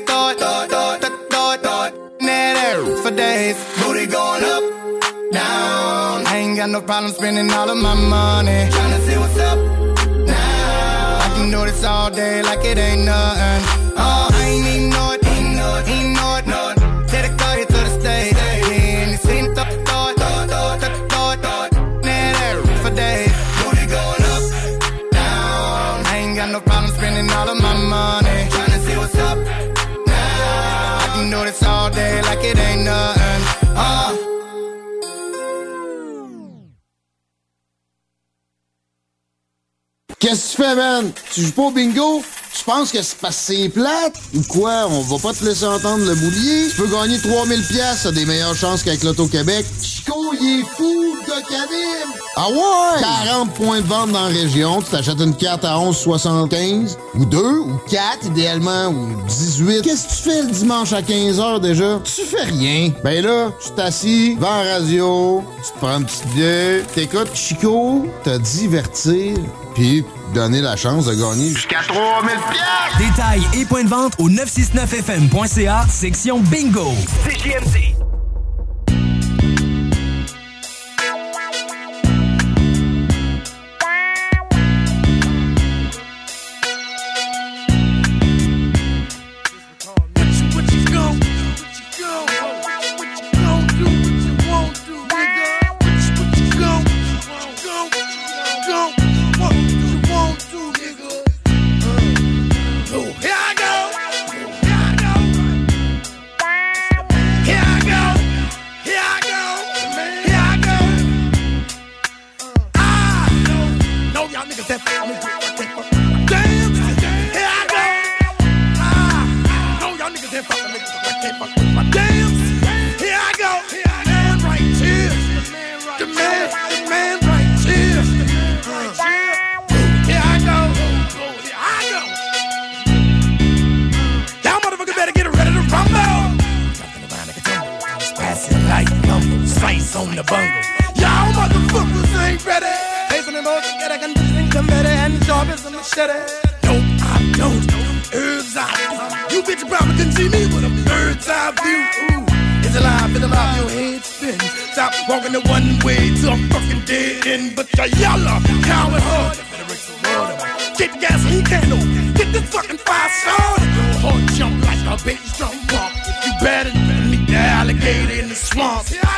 Net for days. Booty going up, down. I ain't got no problem spending all of my money. Tryna see what's up now. I can do this all day like it ain't nothing. I ain't even know it, ain't know it. Take the car here to the stage, then you seen thought. Net for days. Booty going up, down. I ain't got no problem spending all of my money. Tryna see what's up now. I can do this all day like it ain't nothing. Qu'est-ce que tu fais, man? Tu joues pas au bingo? Tu penses que c'est parce que c'est plate? Ou quoi? On va pas te laisser entendre le boulier? Tu peux gagner 3000$, t'as des meilleures chances qu'avec l'Auto-Québec. Chico, il est fou de calibre! Ah ouais? 40 points de vente dans la région. Tu t'achètes une carte à 11,75. Ou 2, ou 4, idéalement, ou 18. Qu'est-ce que tu fais le dimanche à 15h déjà? Tu fais rien. Ben là, tu t'assis devant la radio, tu te prends une petite bière, t'écoutes Chico, te divertir, puis donner la chance de gagner jusqu'à 3000$! Détails et points de vente au 969fm.ca, section bingo. CJMD. On the bungle. Y'all motherfuckers ain't ready. Facing the most, get a condition committee and sharp as a machete. No, I don't. Herbs I do. You bitch probably couldn't see me with a bird's eye view. Ooh, it's alive, your head spin. Stop walking the one way till I'm fucking dead end. But you're yellow, coward hard. Better break some water. Get the gasoline candle, get this fucking fire started. Your heart jump like a bass drum pump. If you better than me, the alligator in the swamp.